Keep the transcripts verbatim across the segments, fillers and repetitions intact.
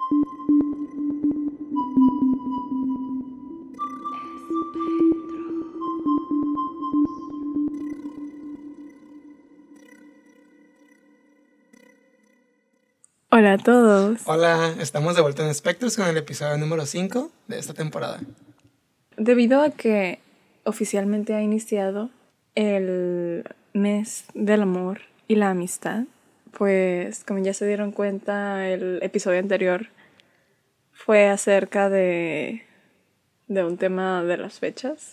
Hola a todos. Hola, estamos de vuelta en Spectros con el episodio número cinco de esta temporada. Debido a que oficialmente ha iniciado el mes del amor y la amistad, pues como ya se dieron cuenta, el episodio anterior fue acerca de, de un tema de las fechas.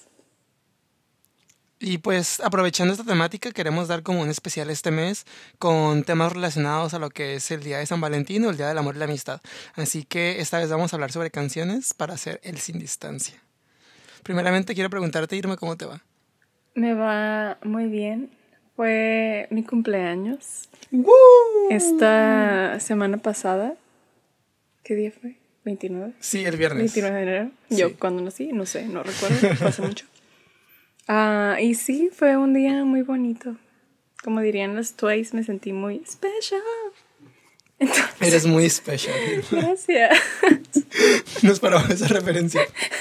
Y pues aprovechando esta temática queremos dar como un especial este mes con temas relacionados a lo que es el Día de San Valentín o el Día del Amor y la Amistad. Así que esta vez vamos a hablar sobre canciones para hacer el sin distancia. Primeramente quiero preguntarte, Irma, ¿cómo te va? Me va muy bien. Fue mi cumpleaños. ¡Woo! Esta semana pasada. ¿Qué día fue? ¿veintinueve? Sí, el viernes. veintinueve de enero. Sí. Yo cuando nací, no sé, no recuerdo, fue hace mucho. Ah, y sí, fue un día muy bonito. Como dirían los Twice, me sentí muy special. Entonces, Eres muy especial. gracias. No esperaba esa referencia.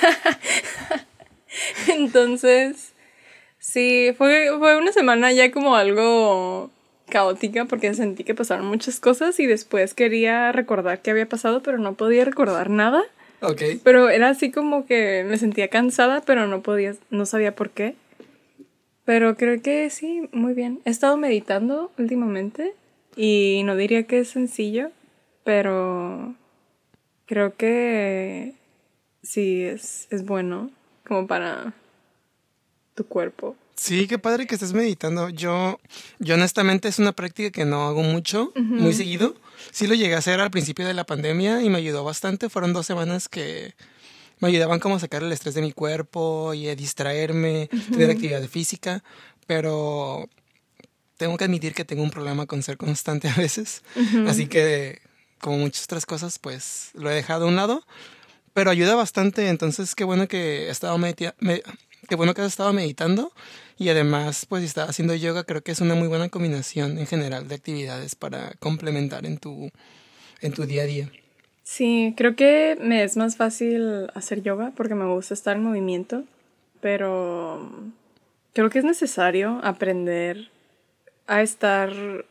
Entonces, sí, fue, fue una semana ya como algo caótica porque sentí que pasaron muchas cosas y después quería recordar qué había pasado, pero no podía recordar nada. Ok. Pero era así como que me sentía cansada, pero no podía, no sabía por qué. Pero creo que sí, muy bien. He estado meditando últimamente y no diría que es sencillo, pero creo que sí es, es bueno como para tu cuerpo. Sí, qué padre que estés meditando. Yo, yo honestamente es una práctica que no hago mucho, Uh-huh. muy seguido. Sí lo llegué a hacer al principio de la pandemia y me ayudó bastante. Fueron dos semanas que me ayudaban como a sacar el estrés de mi cuerpo y a distraerme, Uh-huh. tener actividad física. Pero tengo que admitir que tengo un problema con ser constante a veces. Uh-huh. Así que, como muchas otras cosas, pues lo he dejado a un lado. Pero ayuda bastante, entonces qué bueno que he estado medita- me- qué bueno que has estado meditando y además pues si estás haciendo yoga, creo que es una muy buena combinación en general de actividades para complementar en tu en tu día a día. Sí, creo que me es más fácil hacer yoga porque me gusta estar en movimiento, pero creo que es necesario aprender a estar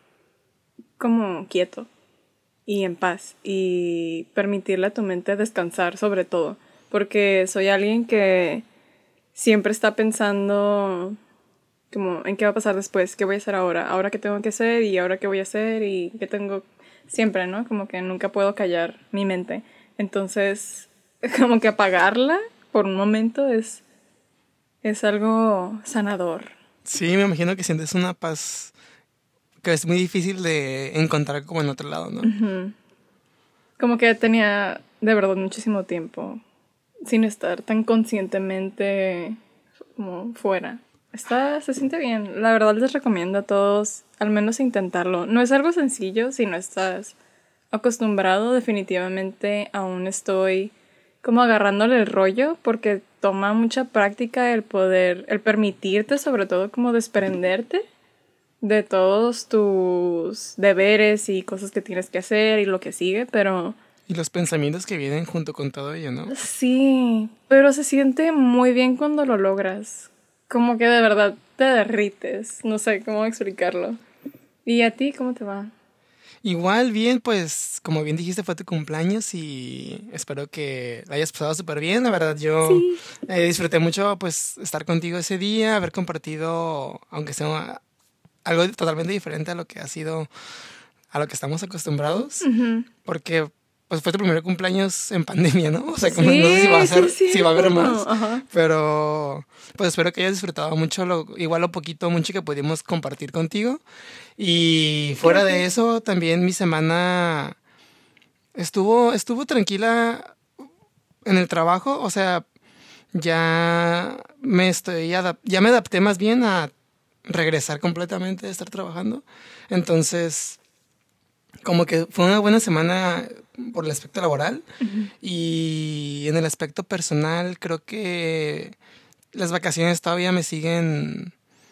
como quieto y en paz y permitirle a tu mente descansar sobre todo, porque soy alguien que siempre está pensando como en qué va a pasar después, qué voy a hacer ahora, ahora qué tengo que hacer y ahora qué voy a hacer y qué tengo siempre, ¿no? Como que nunca puedo callar mi mente. Entonces, como que apagarla por un momento es, es algo sanador. Sí, me imagino que sientes una paz que es muy difícil de encontrar como en otro lado, ¿no? Uh-huh. Como que tenía de verdad muchísimo tiempo sin estar tan conscientemente como fuera. Está, se siente bien. La verdad les recomiendo a todos al menos intentarlo. No es algo sencillo si no estás acostumbrado. Definitivamente aún estoy como agarrándole el rollo porque toma mucha práctica el poder, el permitirte sobre todo como desprenderte de todos tus deberes y cosas que tienes que hacer y lo que sigue, pero Y los pensamientos que vienen junto con todo ello, ¿no? sí, pero se siente muy bien cuando lo logras. Como que de verdad te derrites. No sé cómo explicarlo. ¿Y a ti cómo te va? Igual, bien, pues, como bien dijiste, fue tu cumpleaños y espero que la hayas pasado súper bien. La verdad, yo Sí. eh, disfruté mucho, pues, estar contigo ese día, haber compartido, aunque sea algo totalmente diferente a lo que ha sido, a lo que estamos acostumbrados, Uh-huh. porque, pues, fue tu primer cumpleaños en pandemia, ¿no? O sea, como Sí, no sé si va a ser, sí es si va a haber cierto. más, Ajá. pero, pues, espero que hayas disfrutado mucho, lo, igual lo poquito, mucho que pudimos compartir contigo. Y fuera de eso, también mi semana estuvo, estuvo tranquila en el trabajo. O sea, ya me estoy adap- ya me adapté más bien a regresar completamente a estar trabajando. Entonces, como que fue una buena semana por el aspecto laboral. Uh-huh. Y en el aspecto personal, creo que las vacaciones todavía me siguen.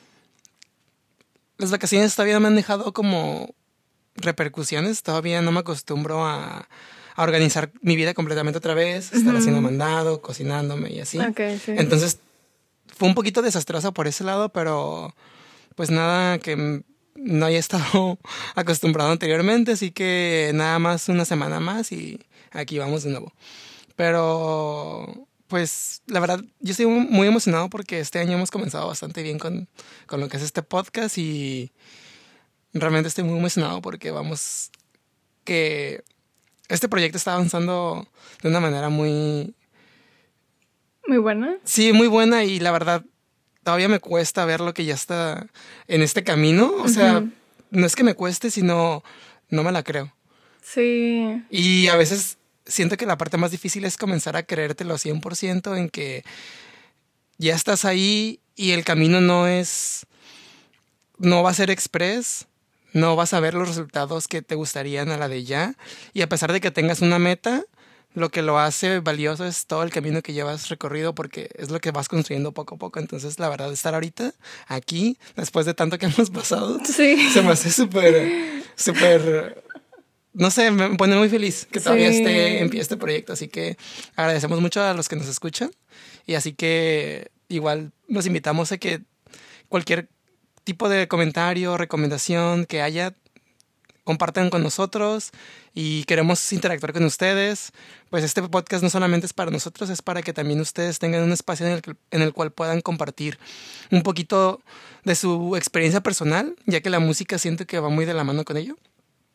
Las vacaciones todavía me han dejado como repercusiones. Todavía no me acostumbro a, a organizar mi vida completamente otra vez, estar uh-huh. haciendo mandado, cocinándome y así. Okay, sí. Entonces fue un poquito desastroso por ese lado, pero pues nada que no haya estado acostumbrado anteriormente, así que nada más una semana más y aquí vamos de nuevo. Pero pues la verdad yo estoy muy emocionado porque este año hemos comenzado bastante bien con, con lo que es este podcast y realmente estoy muy emocionado porque vamos que este proyecto está avanzando de una manera muy... Muy buena. Sí, muy buena y la verdad todavía me cuesta ver lo que ya está en este camino. O sea, uh-huh. no es que me cueste, sino no me la creo. Sí. Y a veces siento que la parte más difícil es comenzar a creértelo cien por ciento en que ya estás ahí y el camino no es... no va a ser express, no vas a ver los resultados que te gustarían a la de ya. Y a pesar de que tengas una meta, lo que lo hace valioso es todo el camino que llevas recorrido porque es lo que vas construyendo poco a poco. Entonces, la verdad, estar ahorita aquí, después de tanto que hemos pasado, sí. se me hace súper, súper... No sé, me pone muy feliz que todavía sí. esté en pie este proyecto. Así que agradecemos mucho a los que nos escuchan. Y así que igual nos invitamos a que cualquier tipo de comentario, recomendación que haya, compartan con nosotros y queremos interactuar con ustedes. Pues este podcast no solamente es para nosotros, es para que también ustedes tengan un espacio en el, que, en el cual puedan compartir un poquito de su experiencia personal, ya que la música siento que va muy de la mano con ello.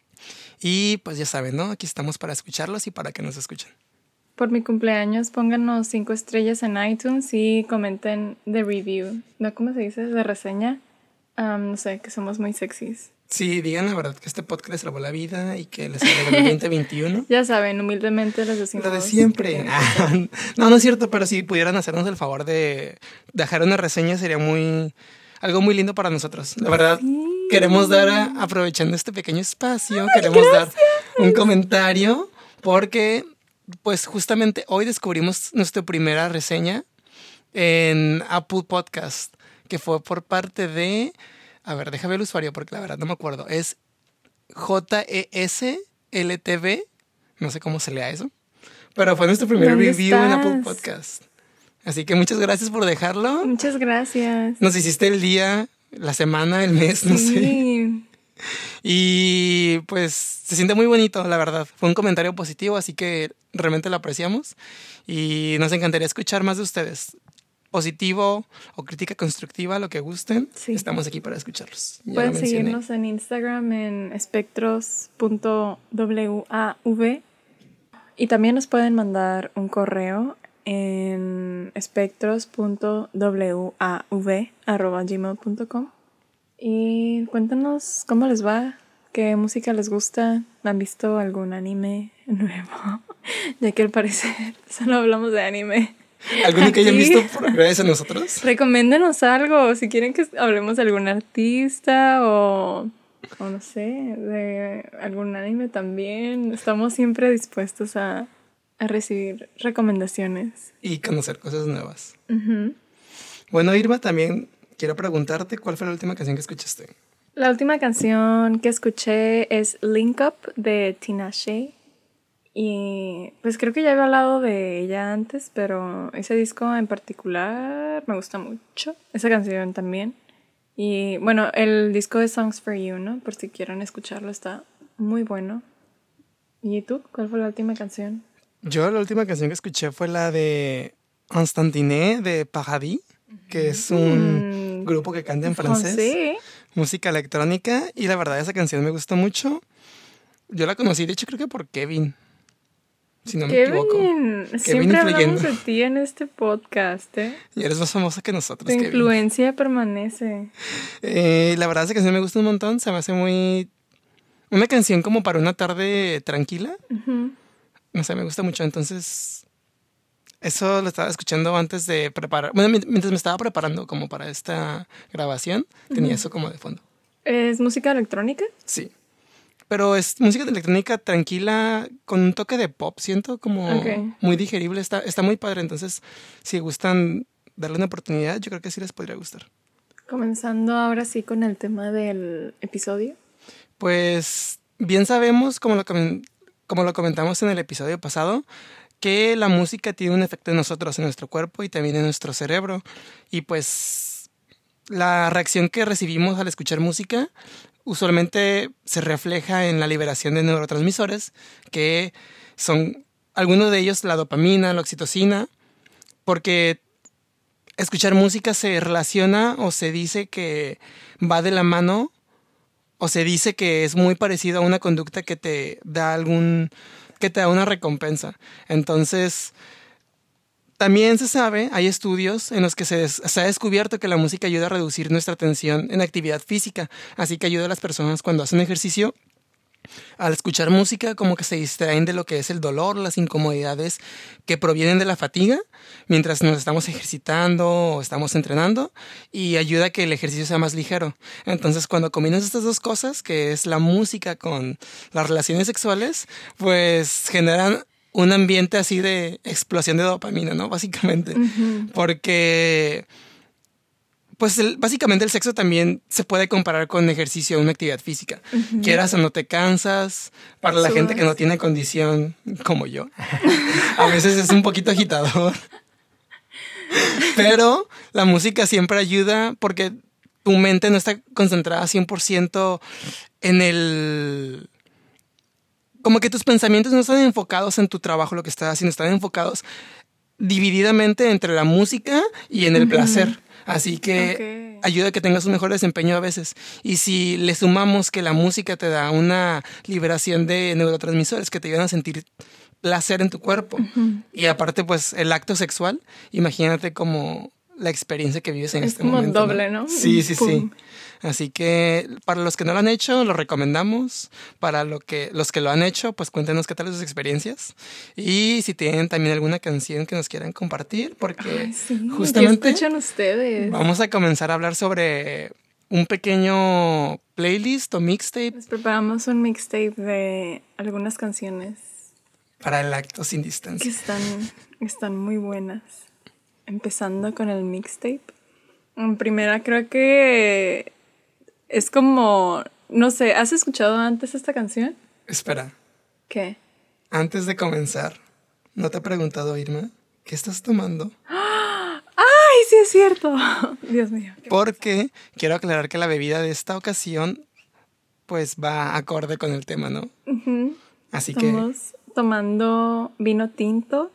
Y pues ya saben, ¿no? Aquí estamos para escucharlos y para que nos escuchen. Por mi cumpleaños, pónganos cinco estrellas en iTunes y comenten de review. ¿No? ¿Cómo se dice? De reseña. Um, no sé, que somos muy sexys. Sí, digan la verdad que este podcast les salvó la vida y que les salvó el veinte veintiuno. Ya saben, humildemente les decimos. Lo de siempre. Ah, no, no es cierto, pero si pudieran hacernos el favor de dejar una reseña sería muy... algo muy lindo para nosotros. La verdad, sí. Queremos dar, a, aprovechando este pequeño espacio, Ay, queremos gracias. dar un comentario porque, pues justamente hoy descubrimos nuestra primera reseña en Apple Podcast, que fue por parte de... A ver, déjame el usuario porque la verdad no me acuerdo. Es J E S L T V. No sé cómo se lea eso. Pero fue nuestro primer review estás? en Apple Podcast. Así que muchas gracias por dejarlo. Muchas gracias. Nos hiciste el día, la semana, el mes, no sí. sé. Y pues se siente muy bonito, la verdad. Fue un comentario positivo, así que realmente lo apreciamos. Y nos encantaría escuchar más de ustedes. Positivo o crítica constructiva, lo que gusten. Sí. Estamos aquí para escucharlos. Ya pueden seguirnos en Instagram en espectros punto wav. Y también nos pueden mandar un correo en espectros punto wav arroba gmail punto com. Y cuéntanos cómo les va, qué música les gusta, ¿han visto algún anime nuevo? Ya que al parecer solo hablamos de anime. ¿Alguno que hayan visto por gracias a nosotros? Recomiéndenos algo, si quieren que hablemos de algún artista o, o no sé, de algún anime también. Estamos siempre dispuestos a, a recibir recomendaciones. Y conocer cosas nuevas. Uh-huh. Bueno, Irma, también quiero preguntarte, ¿cuál fue la última canción que escuchaste? La última canción que escuché es Link Up de Tinashe. Y pues creo que ya había hablado de ella antes, pero ese disco en particular me gusta mucho. Esa canción también. Y bueno, el disco de Songs for You, ¿no? Por si quieren escucharlo, está muy bueno. ¿Y tú? ¿Cuál fue la última canción? Yo la última canción que escuché fue la de Constantiné de Paradis, que es un mm, grupo que canta en francés. Sí. Música electrónica. Y la verdad esa canción me gustó mucho. Yo la conocí, de hecho creo que por Kevin. Si no me Kevin, equivoco. Kevin, siempre hablamos de ti en este podcast, ¿eh? Y eres más famosa que nosotros, Tu Kevin. influencia permanece. Eh, la verdad, esa canción me gusta un montón. Se me hace muy... Una canción como para una tarde tranquila. Uh-huh. No sé, me gusta mucho. Entonces, eso lo estaba escuchando antes de preparar... Bueno, mientras me estaba preparando como para esta grabación, tenía uh-huh. eso como de fondo. ¿Es música electrónica? Sí. Pero es música electrónica tranquila con un toque de pop, siento como okay. muy digerible, está, está muy padre, entonces si gustan darle una oportunidad, yo creo que sí les podría gustar. Comenzando ahora sí con el tema del episodio. Pues bien sabemos, como lo, como lo comentamos en el episodio pasado, que la música tiene un efecto en nosotros, en nuestro cuerpo y también en nuestro cerebro. Y pues la reacción que recibimos al escuchar música usualmente se refleja en la liberación de neurotransmisores, que son algunos de ellos la dopamina, la oxitocina, porque escuchar música se relaciona o se dice que va de la mano o se dice que es muy parecido a una conducta que te da algún, que te da una recompensa. Entonces, también se sabe, hay estudios en los que se, des, se ha descubierto que la música ayuda a reducir nuestra tensión en actividad física, así que ayuda a las personas cuando hacen ejercicio. Al escuchar música como que se distraen de lo que es el dolor, las incomodidades que provienen de la fatiga mientras nos estamos ejercitando o estamos entrenando, y ayuda a que el ejercicio sea más ligero. Entonces cuando combinas estas dos cosas, que es la música con las relaciones sexuales, pues generan un ambiente así de explosión de dopamina, ¿no? Básicamente. Uh-huh. Porque pues el, básicamente el sexo también se puede comparar con ejercicio o una actividad física. Uh-huh. Quieras o no te cansas. Para la Subas. gente que no tiene condición, como yo, a veces es un poquito agitador. Pero la música siempre ayuda porque tu mente no está concentrada cien por ciento en el... Como que tus pensamientos no están enfocados en tu trabajo, lo que estás haciendo, están enfocados divididamente entre la música y en el uh-huh. placer. Así que okay. ayuda a que tengas un mejor desempeño a veces. Y si le sumamos que la música te da una liberación de neurotransmisores que te ayudan a sentir placer en tu cuerpo, uh-huh. y aparte pues el acto sexual, imagínate como la experiencia que vives en es este como momento. Doble, ¿no? Sí, sí, Pum. sí. Así que para los que no lo han hecho, lo recomendamos. Para lo que, los que lo han hecho, pues cuéntenos qué tal sus experiencias. Y si tienen también alguna canción que nos quieran compartir, porque Ay, sí. justamente ¿Qué escuchan ustedes? Vamos a comenzar a hablar sobre un pequeño playlist o mixtape. Les preparamos un mixtape de algunas canciones para el acto sin distancia. Que están, están muy buenas. Empezando con el mixtape. En primera creo que es como, no sé, ¿has escuchado antes esta canción? Espera. ¿Qué? Antes de comenzar, ¿no te he preguntado, Irma, qué estás tomando? ¡Ay, sí es cierto! Dios mío. Porque quiero aclarar que la bebida de esta ocasión pues va acorde con el tema, ¿no? Uh-huh. Así Estamos que... tomando vino tinto,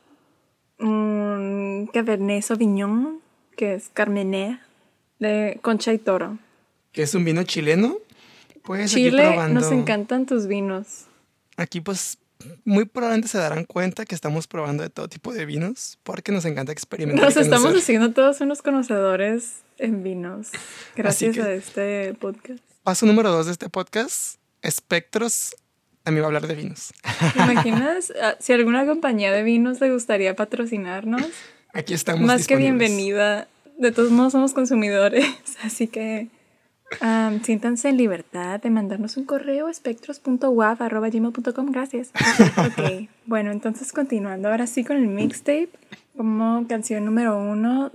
un Cabernet Sauvignon, que es Carmener, de Concha y Toro. ¿Que es un vino chileno? Pues Chile, aquí probando... nos encantan tus vinos. Aquí pues muy probablemente se darán cuenta que estamos probando de todo tipo de vinos porque nos encanta experimentar. Nos estamos haciendo todos unos conocedores en vinos gracias que, a este podcast. Paso número dos de este podcast, Espectros también va a hablar de vinos. ¿Te imaginas? Si alguna compañía de vinos le gustaría patrocinarnos, aquí estamos más que bienvenida. De todos modos somos consumidores, así que um, siéntanse en libertad de mandarnos un correo espectros punto waf arroba gmail punto com. Gracias. Ok, bueno, entonces continuando ahora sí con el mixtape, como canción número uno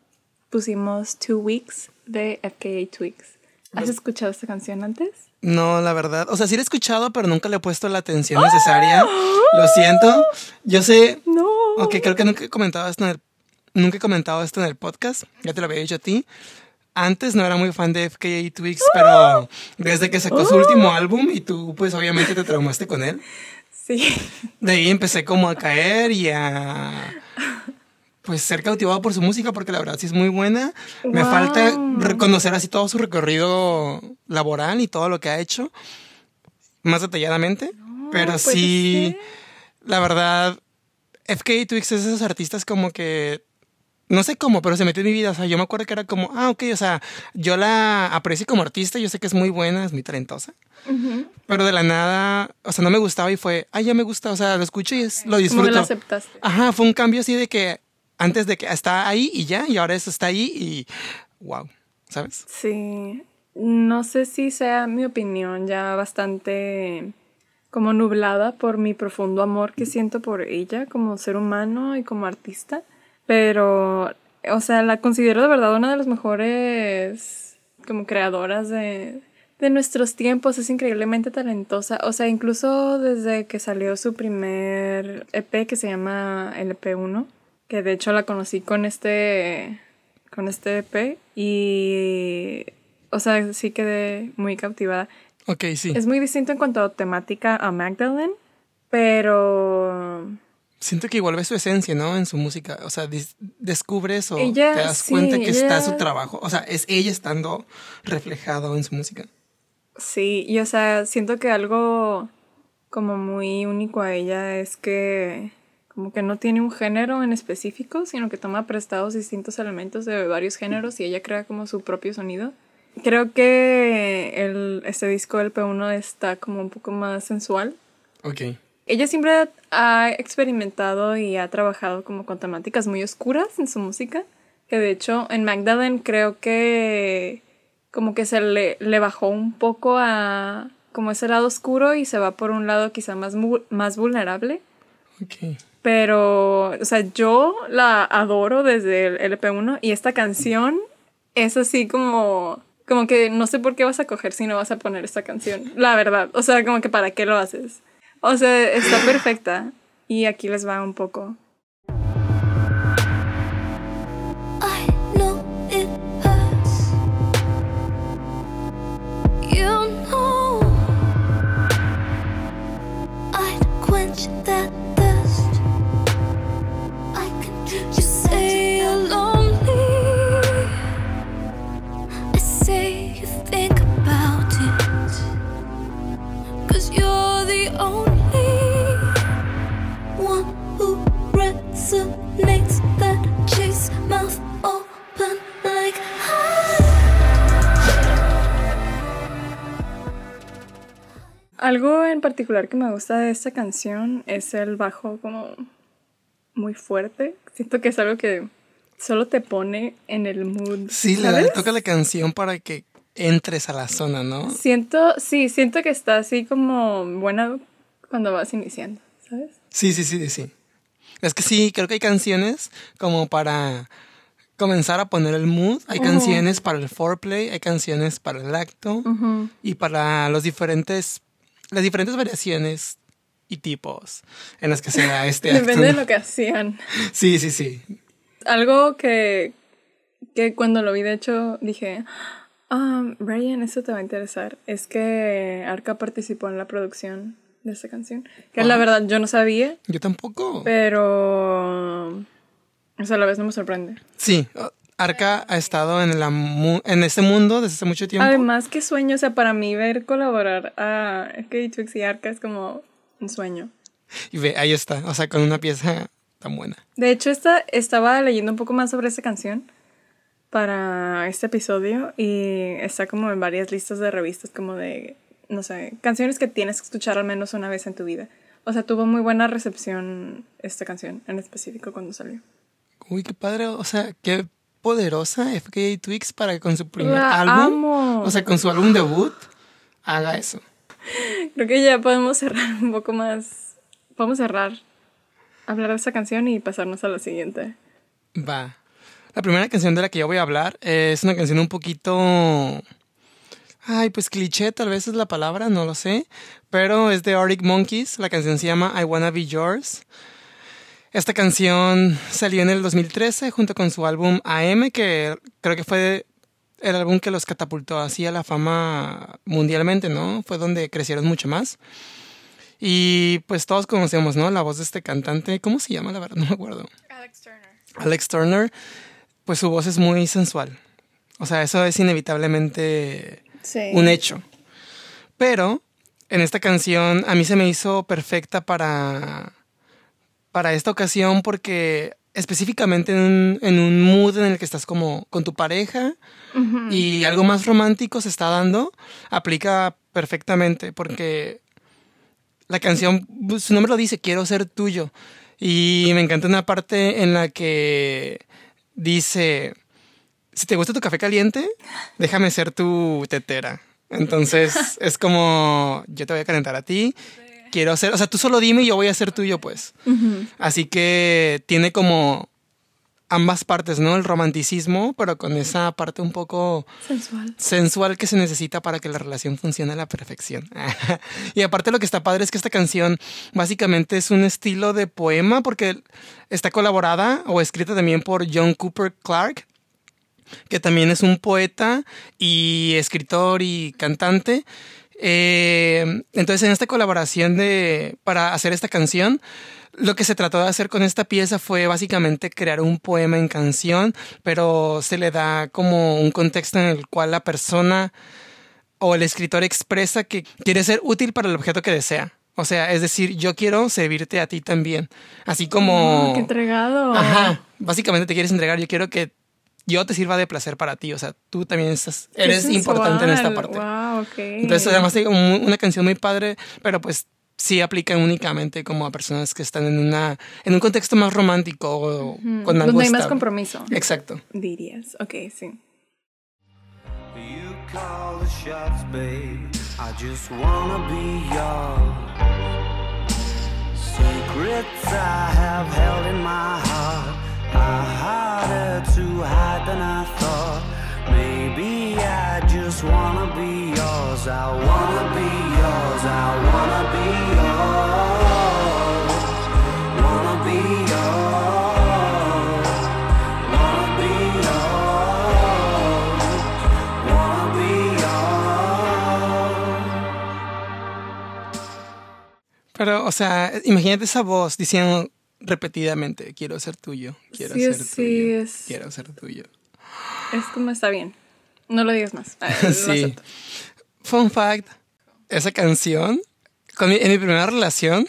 pusimos Two Weeks de F K A Twigs. ¿Has escuchado esta canción antes? No, la verdad. O sea, sí la he escuchado, pero nunca le he puesto la atención necesaria. ¡Oh! Lo siento. Yo sé... No. Ok, creo que nunca he comentado esto en el, nunca he comentado esto en el podcast. Ya te lo había dicho a ti. Antes no era muy fan de F K A Twigs, ¡oh! Pero desde que sacó ¡oh! Su último álbum y tú, pues, obviamente te traumaste con él. Sí. De ahí empecé como a caer y a... pues ser cautivado por su música, porque la verdad sí es muy buena. Wow. Me falta reconocer así todo su recorrido laboral y todo lo que ha hecho más detalladamente. No, pero sí, ser. La verdad, F K A Twigs es de esos artistas como que, no sé cómo, pero se metió en mi vida. O sea, yo me acuerdo que era como, ah, ok, o sea, yo la aprecio como artista, yo sé que es muy buena, es muy talentosa. Uh-huh. Pero de la nada, o sea, no me gustaba y fue, ah, ya me gusta, o sea, lo escucho y es, lo disfruto. Como lo aceptaste. Ajá, fue un cambio así de que antes de que está ahí y ya, y ahora eso está ahí y wow, ¿sabes? Sí, no sé si sea mi opinión ya bastante como nublada por mi profundo amor que siento por ella como ser humano y como artista, pero, o sea, la considero de verdad una de las mejores como creadoras de, de nuestros tiempos, es increíblemente talentosa. O sea, incluso desde que salió su primer E P que se llama el E P uno, que de hecho la conocí con este, con este E P y, o sea, sí quedé muy cautivada. Ok, sí. Es muy distinto en cuanto a temática a Magdalene, pero... Siento que igual ves su esencia, ¿no? En su música. O sea, dis- descubres o ella, te das sí, cuenta que ella, está su trabajo. O sea, es ella estando reflejado en su música. Sí, y o sea, siento que algo como muy único a ella es que como que no tiene un género en específico, sino que toma prestados distintos elementos de varios géneros y ella crea como su propio sonido. Creo que el, este disco del P uno está como un poco más sensual. Ok. Ella siempre ha experimentado y ha trabajado como con temáticas muy oscuras en su música, que de hecho en Magdalene creo que como que se le, le bajó un poco a como ese lado oscuro y se va por un lado quizá más, más vulnerable. Ok. Pero, o sea, yo la adoro desde el L P uno y esta canción es así como... Como que no sé por qué vas a coger si no vas a poner esta canción. La verdad. O sea, como que ¿para qué lo haces? O sea, está perfecta. Y aquí les va un poco. I know it hurts. You know I'd quench that thirst. I can teach you say you're lonely. I say you think about it. 'Cause you're the only one who resonates. That chase mouth open like Algo en particular que me gusta de esta canción es el bajo como muy fuerte. Siento que es algo que solo te pone en el mood. Sí, le ¿sabes? da- toca la canción para que entres a la zona, ¿no? Siento, sí, siento que está así como buena cuando vas iniciando, ¿sabes? Sí, sí, sí, sí. Es que sí, creo que hay canciones como para comenzar a poner el mood. Hay Ujú. canciones para el foreplay, hay canciones para el acto Ujú. y para los diferentes, las diferentes variaciones y tipos en las que se da este acto. Depende de ¿no? lo que hacían. Sí, sí, sí. Algo que, que cuando lo vi, de hecho, dije, ah, Brian, esto te va a interesar. Es que Arca participó en la producción de esta canción. Que Wow. la verdad yo no sabía, Yo tampoco. pero... O sea, a la vez no me sorprende. Sí, Arca ha estado en, la mu- en este mundo desde hace mucho tiempo. Además, qué sueño. O sea, para mí ver colaborar a K-Twix y Arca es como un sueño. Y ve, ahí está, o sea, con una pieza tan buena. De hecho, esta, estaba leyendo un poco más sobre esta canción para este episodio y está como en varias listas de revistas como de, no sé, canciones que tienes que escuchar al menos una vez en tu vida. O sea, tuvo muy buena recepción esta canción en específico cuando salió. Uy, qué padre, o sea, qué poderosa F K A Twigs para que con su primer La álbum, amo. o sea, con su álbum debut, haga eso. Creo que ya podemos cerrar un poco más. Podemos cerrar, hablar de esta canción y pasarnos a la siguiente. Va. La primera canción de la que yo voy a hablar es una canción un poquito... Ay, pues cliché tal vez es la palabra, no lo sé. Pero es de Arctic Monkeys. La canción se llama I Wanna Be Yours. Esta canción salió en el dos mil trece junto con su álbum A M, que creo que fue el álbum que los catapultó así a la fama mundialmente, ¿no? Fue donde crecieron mucho más. Y pues todos conocemos, ¿no? La voz de este cantante. ¿Cómo se llama? La verdad, no me acuerdo. Alex Turner. Alex Turner. Pues su voz es muy sensual. O sea, eso es inevitablemente Sí. un hecho. Pero en esta canción a mí se me hizo perfecta para, para esta ocasión porque específicamente en un, en un mood en el que estás como con tu pareja Uh-huh. y algo más romántico se está dando, aplica perfectamente porque la canción, su nombre lo dice, quiero ser tuyo. Y me encanta una parte en la que dice, si te gusta tu café caliente, déjame ser tu tetera. Entonces es como, yo te voy a calentar a ti, quiero ser, o sea, tú solo dime y yo voy a ser tuyo, pues. Uh-huh. Así que tiene como ambas partes, ¿no? El romanticismo, pero con esa parte un poco Sensual. sensual que se necesita para que la relación funcione a la perfección. Y aparte lo que está padre es que esta canción básicamente es un estilo de poema porque está colaborada o escrita también por John Cooper Clarke, que también es un poeta y escritor y cantante. Eh, entonces en esta colaboración de, para hacer esta canción, lo que se trató de hacer con esta pieza fue básicamente crear un poema en canción, pero se le da como un contexto en el cual la persona o el escritor expresa que quiere ser útil para el objeto que desea. O sea, es decir, yo quiero servirte a ti también. Así como... Oh, ¡qué entregado! Ajá, básicamente te quieres entregar, yo quiero que yo te sirva de placer para ti. O sea, tú también estás, eres Qué importante en esta sensual. parte. Wow, okay. Entonces, además hay como una canción muy padre, pero pues sí aplica únicamente como a personas que están en una en un contexto más romántico o Ujú. con algo Donde hay más estable. compromiso. Exacto. Dirías. Ok, sí. You call the shots, babe. I just wanna be yours. Secrets I have held in my heart are harder to hide than I thought. Maybe I just wanna be yours. I wanna be yours. I wanna be yours. Wanna be yours. Wanna be yours. Wanna be yours. Pero, o sea, imagínate esa voz diciendo repetidamente, quiero ser tuyo, quiero Sí, ser sí, tuyo, es- quiero ser tuyo. Es como está bien. No lo digas más. Ah, lo Sí. acepto. Fun fact, esa canción, con mi- en mi primera relación,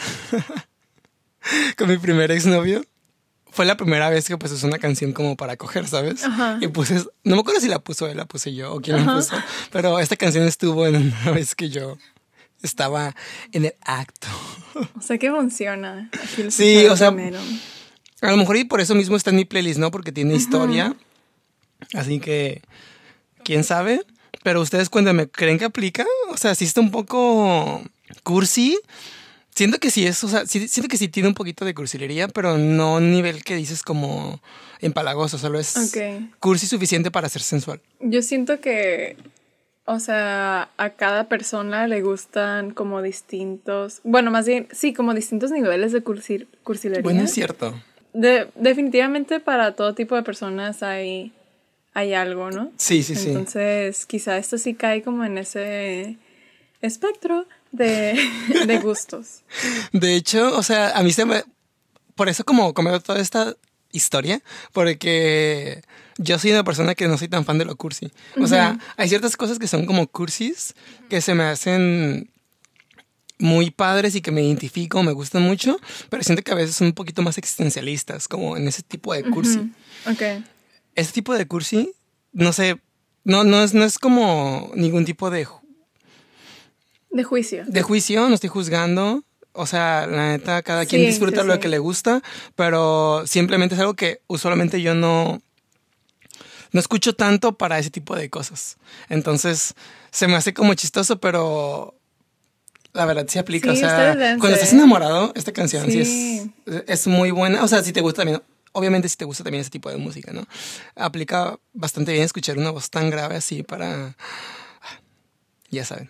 con mi primer exnovio, fue la primera vez que pues usé una canción como para coger, ¿sabes? Ajá. Y puse, no me acuerdo si la puso él, la puse yo o quién la Ajá. puso, pero esta canción estuvo en una vez que yo estaba en el acto. O sea que funciona. Aquí lo Sí, escucharon o sea, primero. A lo mejor y por eso mismo está en mi playlist, ¿no? Porque tiene historia. Así que, quién sabe. Pero ustedes cuéntame, ¿creen que aplica? O sea, sí está un poco cursi. Siento que sí es, o sea, sí- siento que sí tiene un poquito de cursilería, pero no a un nivel que dices como empalagoso, solo es Ok. cursi suficiente para ser sensual. Yo siento que, o sea, a cada persona le gustan como distintos, bueno, más bien, sí, como distintos niveles de cursi- cursilería. Bueno, es cierto. De, definitivamente para todo tipo de personas hay, hay algo, ¿no? Sí, sí, sí. Entonces, quizá esto sí cae como en ese espectro de, de gustos. De hecho, o sea, a mí se me... Por eso como comento toda esta historia, porque yo soy una persona que no soy tan fan de lo cursi. O sea, hay ciertas cosas que son como cursis, que se me hacen muy padres y que me identifico, me gustan mucho, pero siento que a veces son un poquito más existencialistas, como en ese tipo de cursi. Ujú. Ok. Ese tipo de cursi, no sé, no, no, es, no es como ningún tipo de ju- De juicio. de juicio, no estoy juzgando. O sea, la neta, cada quien Sí, disfruta sí, lo sí. que le gusta, pero simplemente es algo que usualmente yo no, no escucho tanto para ese tipo de cosas. Entonces, se me hace como chistoso, pero la verdad sí aplica. Sí, o sea, ustedes dense. cuando estás enamorado, esta canción sí, Sí. es, es muy buena. O sea, si te gusta también, obviamente si te gusta también ese tipo de música, ¿no? Aplica bastante bien escuchar una voz tan grave así para... Ya saben.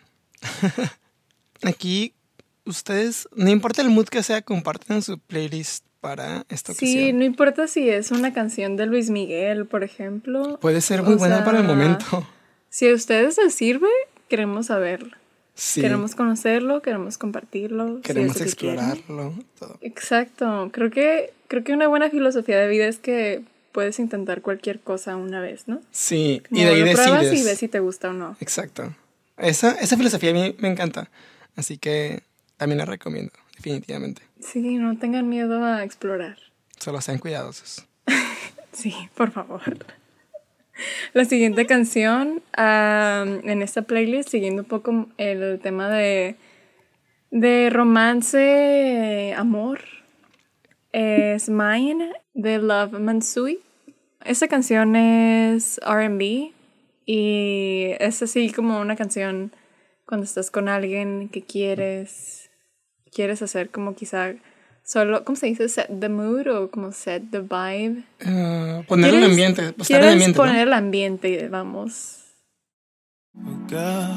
Aquí, ustedes, no importa el mood que sea, comparten su playlist para esta Sí, ocasión. no importa si es una canción de Luis Miguel, por ejemplo. Puede ser muy O buena sea, para el momento. Si a ustedes les sirve, queremos saberlo. Sí, Queremos conocerlo, queremos compartirlo. si queremos es lo que quieren. explorarlo. Todo. Exacto. Creo que, creo que una buena filosofía de vida es que puedes intentar cualquier cosa una vez, ¿no? Sí, Como y de ahí lo pruebas decides. y ves si te gusta o no. Exacto. Esa, esa filosofía a mí me encanta. Así que también la recomiendo, definitivamente. Sí, no tengan miedo a explorar. Solo sean cuidadosos. Sí, por favor. La siguiente canción am, en esta playlist, siguiendo un poco el tema de, de romance, amor, es Mine de Love Mansui. Esta canción es R and B y es así como una canción cuando estás con alguien que quieres, quieres hacer como quizá solo, ¿cómo se dice? Set the mood o como set the vibe. Uh, poner el ambiente. Pues estar en el ambiente, poner ¿no? el ambiente, vamos. Forgot,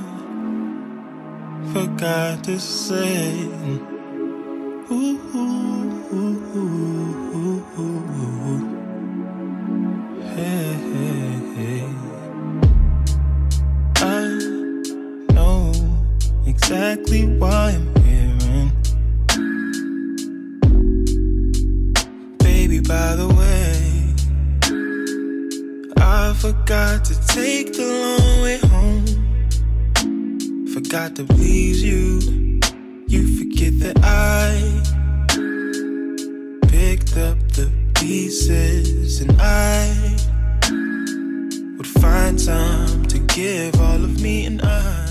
forgot to say. Ooh, ooh, ooh, ooh, ooh, ooh. Hey, hey, hey. I know exactly why I'm here. Baby, by the way, I forgot to take the long way home. Forgot to please you. You forget that I picked up the pieces and I would find time to give all of me and I.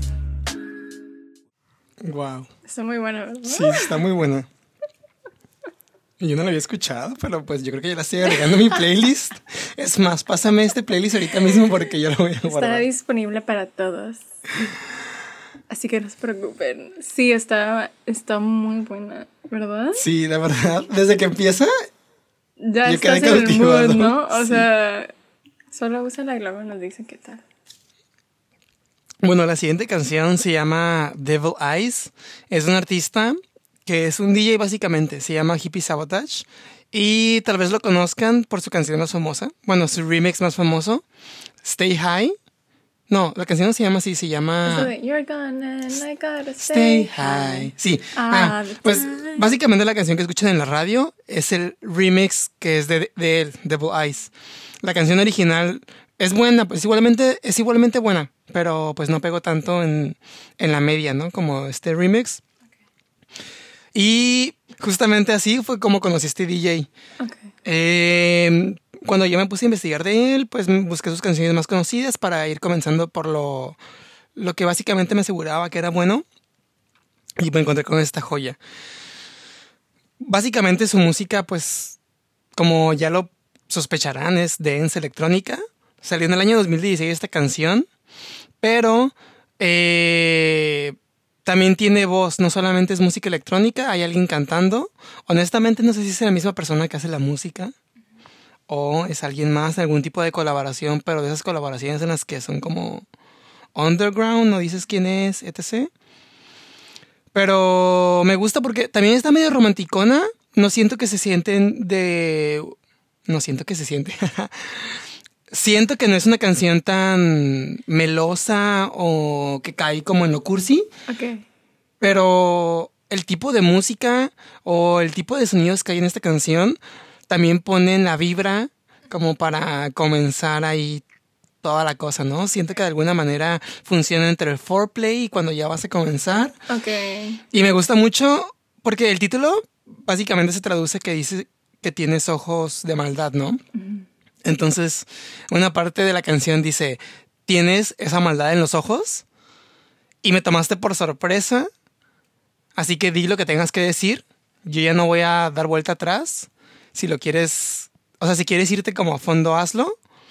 Wow. Está muy buena, ¿verdad? Sí, está muy buena. Yo no la había escuchado, pero pues yo creo que ya la estoy agregando a mi playlist. Es más, pásame este playlist ahorita mismo porque yo lo voy a guardar. Estará disponible para todos. Así que no se preocupen. Sí, está, está muy buena, ¿verdad? Sí, la verdad, desde que empieza, Ya yo estás quedé en el cautivado. mood, ¿no? O Sí. sea, solo úsala y luego nos dicen qué tal. Bueno, la siguiente canción se llama Devil Eyes. Es un artista que es un D J básicamente. Se llama Hippie Sabotage. Y tal vez lo conozcan por su canción más famosa. Bueno, su remix más famoso. Stay High. No, la canción no se llama así. Se llama... Eso de, You're gone and I gotta Stay stay High. Sí. Ah, Ah, pues time. básicamente la canción que escuchan en la radio es el remix que es de, de él, Devil Eyes. La canción original es buena, pues igualmente, es igualmente buena, pero pues no pegó tanto en, en la media, ¿no? Como este remix. Y justamente así fue como conocí a este D J. Ok. Eh, cuando yo me puse a investigar de él, pues busqué sus canciones más conocidas para ir comenzando por lo, lo que básicamente me aseguraba que era bueno. Y me encontré con esta joya. Básicamente su música, pues, como ya lo sospecharán, es dance electrónica. Salió en el año dos mil dieciséis esta canción, pero eh, también tiene voz, no solamente es música electrónica, hay alguien cantando. Honestamente no sé si es la misma persona que hace la música o es alguien más, algún tipo de colaboración, pero de esas colaboraciones en las que son como underground, no dices quién es, etcétera. Pero me gusta porque también está medio romanticona. No siento que se sienten de... No siento que se siente. Siento que no es una canción tan melosa o que cae como en lo cursi. Ok. Pero el tipo de música o el tipo de sonidos que hay en esta canción también ponen la vibra como para comenzar ahí toda la cosa, ¿no? Siento que de alguna manera funciona entre el foreplay y cuando ya vas a comenzar. Ok. Y me gusta mucho porque el título básicamente se traduce que dice que tienes ojos de maldad, ¿no? Uh-huh. Entonces, una parte de la canción dice, tienes esa maldad en los ojos y me tomaste por sorpresa, así que di lo que tengas que decir. Yo ya no voy a dar vuelta atrás. Si lo quieres, o sea, si quieres irte como a fondo, hazlo.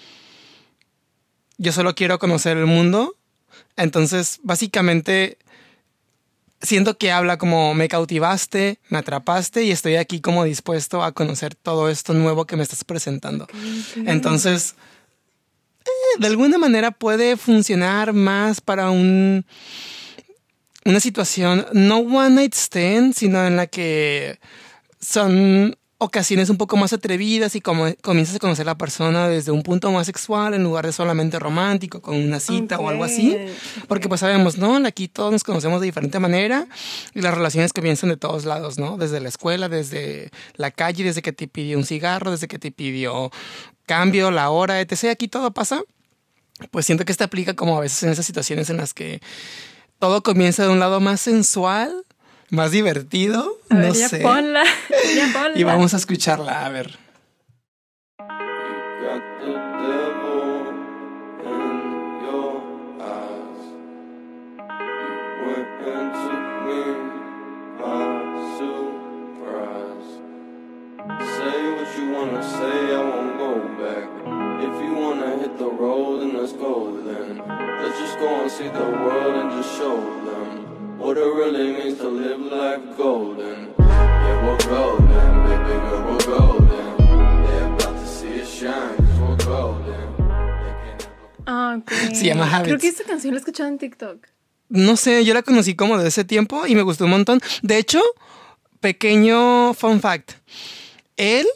Yo solo quiero conocer el mundo. Entonces, básicamente, siento que habla como me cautivaste, me atrapaste y estoy aquí como dispuesto a conocer todo esto nuevo que me estás presentando. Okay, okay. Entonces, eh, de alguna manera puede funcionar más para un, una situación, no one night stand, sino en la que son ocasiones un poco más atrevidas y como comienzas a conocer a la persona desde un punto más sexual en lugar de solamente romántico, con una cita okay. o algo así. Porque pues sabemos, ¿no? Aquí todos nos conocemos de diferente manera y las relaciones comienzan de todos lados, ¿no? Desde la escuela, desde la calle, desde que te pidió un cigarro, desde que te pidió cambio, la hora, etcétera. Aquí todo pasa. Pues siento que esto aplica como a veces en esas situaciones en las que todo comienza de un lado más sensual, más divertido, a ver, no ya sé. Ponla, ya ponla. Y vamos a escucharla, a ver. What it really means to live life golden. Yeah, what golden, baby girl, we're golden. They're about to see us shine, 'cause we're golden. Ah, ok. Se llama Habits. Creo que esta canción la he escuchado en TikTok. No sé, yo la conocí como de ese tiempo y me gustó un montón. De hecho, pequeño fun fact. Él,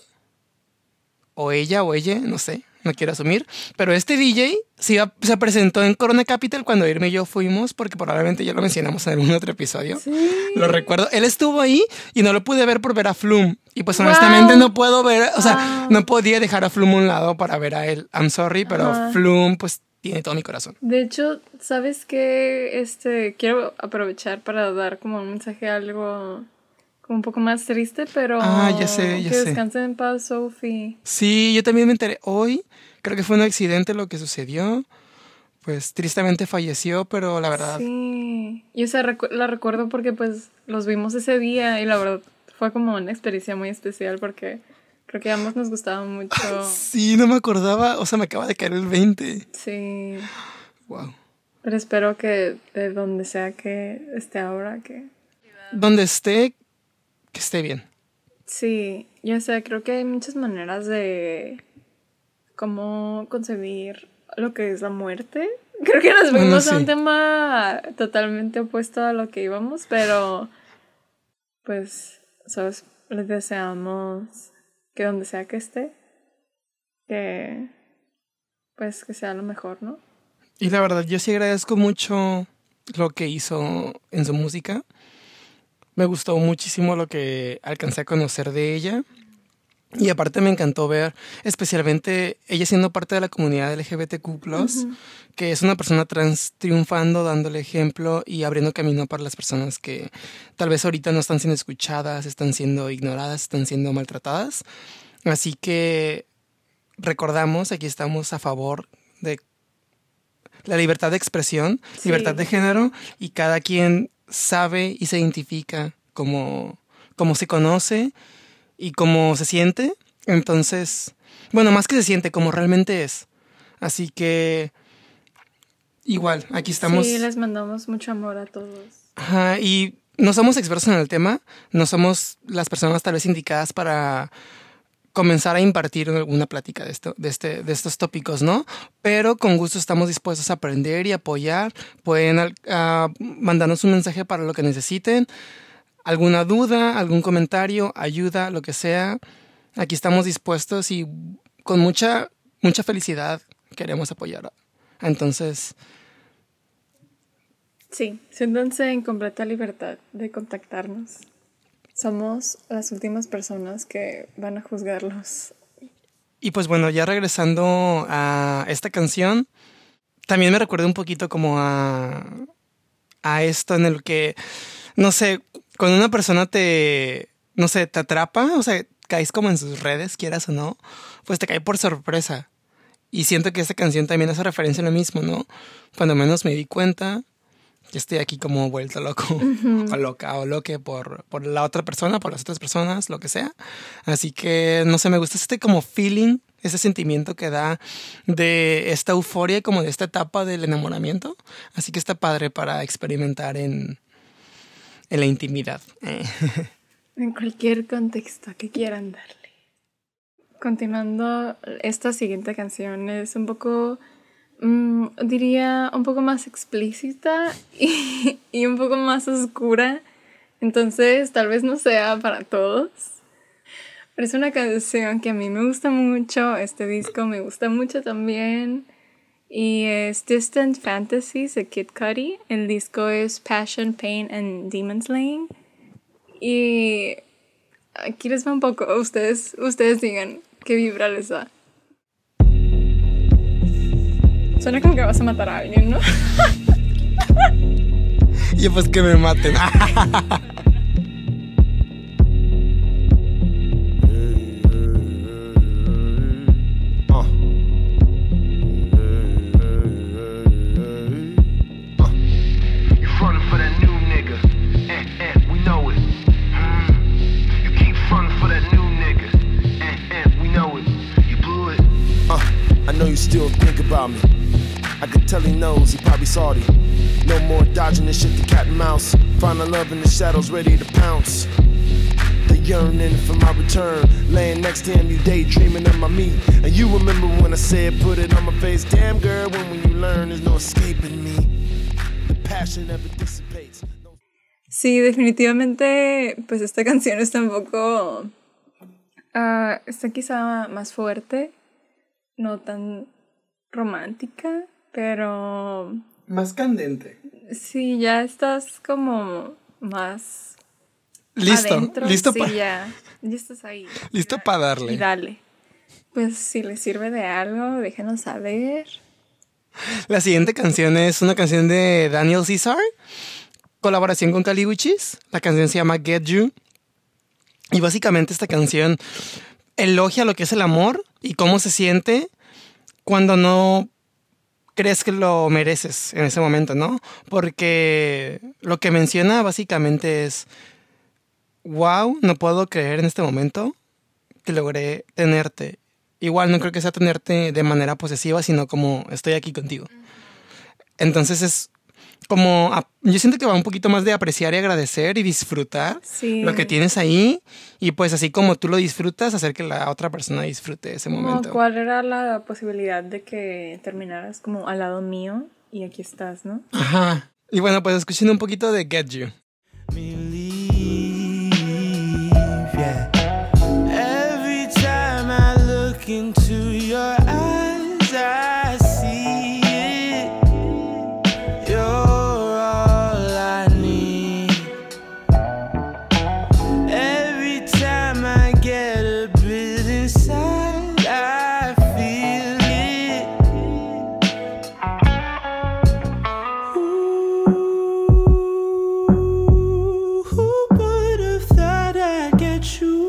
o ella, o ella, no sé, no quiero asumir, pero este D J se, iba- se presentó en Corona Capital cuando Irma y yo fuimos, porque probablemente ya lo mencionamos en algún otro episodio. Sí. Lo recuerdo. Él estuvo ahí y no lo pude ver por ver a Flume. Y pues Wow. honestamente no puedo ver, o sea, Ah. no podía dejar a Flume a un lado para ver a él. I'm sorry, pero Ajá. Flume pues tiene todo mi corazón. De hecho, ¿sabes qué? Este, quiero aprovechar para dar como un mensaje algo como un poco más triste, pero Ah, ya sé, ya que sé. descanse en paz, Sophie. Sí, yo también me enteré hoy. Creo que fue un accidente lo que sucedió. Pues tristemente falleció, pero la verdad... Sí. Y o sea, recu- la recuerdo porque pues los vimos ese día y la verdad fue como una experiencia muy especial porque creo que a ambos nos gustaba mucho. Sí, no me acordaba. O sea, me acaba de caer el veinte. Sí. Wow. Pero espero que de donde sea que esté ahora, que... Donde esté, que esté bien. Sí, yo sé, creo que hay muchas maneras de cómo concebir lo que es la muerte. Creo que nos Bueno, fuimos a sí. un tema totalmente opuesto a lo que íbamos, pero pues, ¿sabes? Les deseamos que donde sea que esté, que pues que sea lo mejor, ¿no? Y la verdad, yo sí agradezco mucho lo que hizo en su música. Me gustó muchísimo lo que alcancé a conocer de ella. Y aparte me encantó ver, especialmente ella siendo parte de la comunidad L G B T Q plus, que es una persona trans triunfando, dándole ejemplo y abriendo camino para las personas que tal vez ahorita no están siendo escuchadas, están siendo ignoradas, están siendo maltratadas. Así que recordamos, aquí estamos a favor de la libertad de expresión, Sí. libertad de género, y cada quien sabe y se identifica como, como se conoce y como se siente. Entonces, bueno, más que se siente, como realmente es. Así que, igual, aquí estamos. Sí, les mandamos mucho amor a todos. Ajá, y no somos expertos en el tema, no somos las personas tal vez indicadas para comenzar a impartir alguna plática de esto, de este, de estos tópicos, ¿no? Pero con gusto estamos dispuestos a aprender y apoyar. Pueden al- ah, mandarnos un mensaje para lo que necesiten, alguna duda, algún comentario, ayuda, lo que sea. Aquí estamos dispuestos y con mucha, mucha felicidad queremos apoyar. Entonces, Sí, siéntanse en completa libertad de contactarnos. Somos las últimas personas que van a juzgarlos. y pues bueno, ya regresando a esta canción, también me recuerda un poquito como a, a esto en el que, no sé, cuando una persona te, no sé, te atrapa, o sea, caes como en sus redes, quieras o no, pues te cae por sorpresa. Y siento que esta canción también hace referencia a lo mismo, ¿no? Cuando menos me di cuenta, que estoy aquí como vuelto loco, o loca, o loque por, por la otra persona, por las otras personas, lo que sea. Así que, no sé, me gusta este como feeling, ese sentimiento que da de esta euforia, como de esta etapa del enamoramiento. Así que está padre para experimentar en, en la intimidad. Eh. En cualquier contexto que quieran darle. Continuando, esta siguiente canción es un poco, mm, diría, un poco más explícita y, y un poco más oscura. Entonces, tal vez no sea para todos. Pero es una canción que a mí me gusta mucho. Este disco me gusta mucho también. Y es Distant Fantasies de Kid Cudi. El disco es Passion, Pain and Demon Slaying. Y aquí les va un poco. Ustedes, ustedes digan qué vibra les da. Suena como que vas a matar a alguien, ¿no? Y pues que me maten. Uh. Uh. You frontin' for that new nigga. Eh, eh, we know it. Mm. You keep frontin' for that new nigga. Eh, eh, we know it. You blew it. Uh, I know you still think about me. I could tell he knows, he probably salty. No more dodging this shit, the cat and mouse. Finding love in the shadows, ready to pounce. the yearning for my return. Laying next to him, you daydreaming of my meat. And you remember when I said, put it on my face. Damn girl, when, when you learn, there's no escaping me. The passion never dissipates. Sí, definitivamente, pues esta canción está un poco... Uh, está quizá más fuerte, no tan romántica, pero... Más candente. Sí, ya estás como más... Listo, adentro. listo sí, para... ya, ya estás ahí. Listo ya, para darle. Y dale. Pues si les sirve de algo, déjenos saber. La siguiente canción es una canción de Daniel Caesar, colaboración con Kali Uchis. La canción se llama Get You. Y básicamente esta canción elogia lo que es el amor y cómo se siente cuando no crees que lo mereces en ese momento, ¿no? Porque lo que menciona básicamente es, wow, no puedo creer en este momento que logré tenerte. Igual no creo que sea tenerte de manera posesiva, sino como estoy aquí contigo. Entonces es como, yo siento que va un poquito más de apreciar y agradecer y disfrutar sí. lo que tienes ahí. Y pues así como tú lo disfrutas, hacer que la otra persona disfrute ese momento. No, ¿cuál era la posibilidad de que terminaras como al lado mío y aquí estás, no? Ajá. Y bueno, pues escuchen un poquito de Get You. Believe, yeah. Every time I look into your eyes, I see it. You're all I need. Every time I get a bit inside, I feel it. Ooh, who would have thought I'd get you?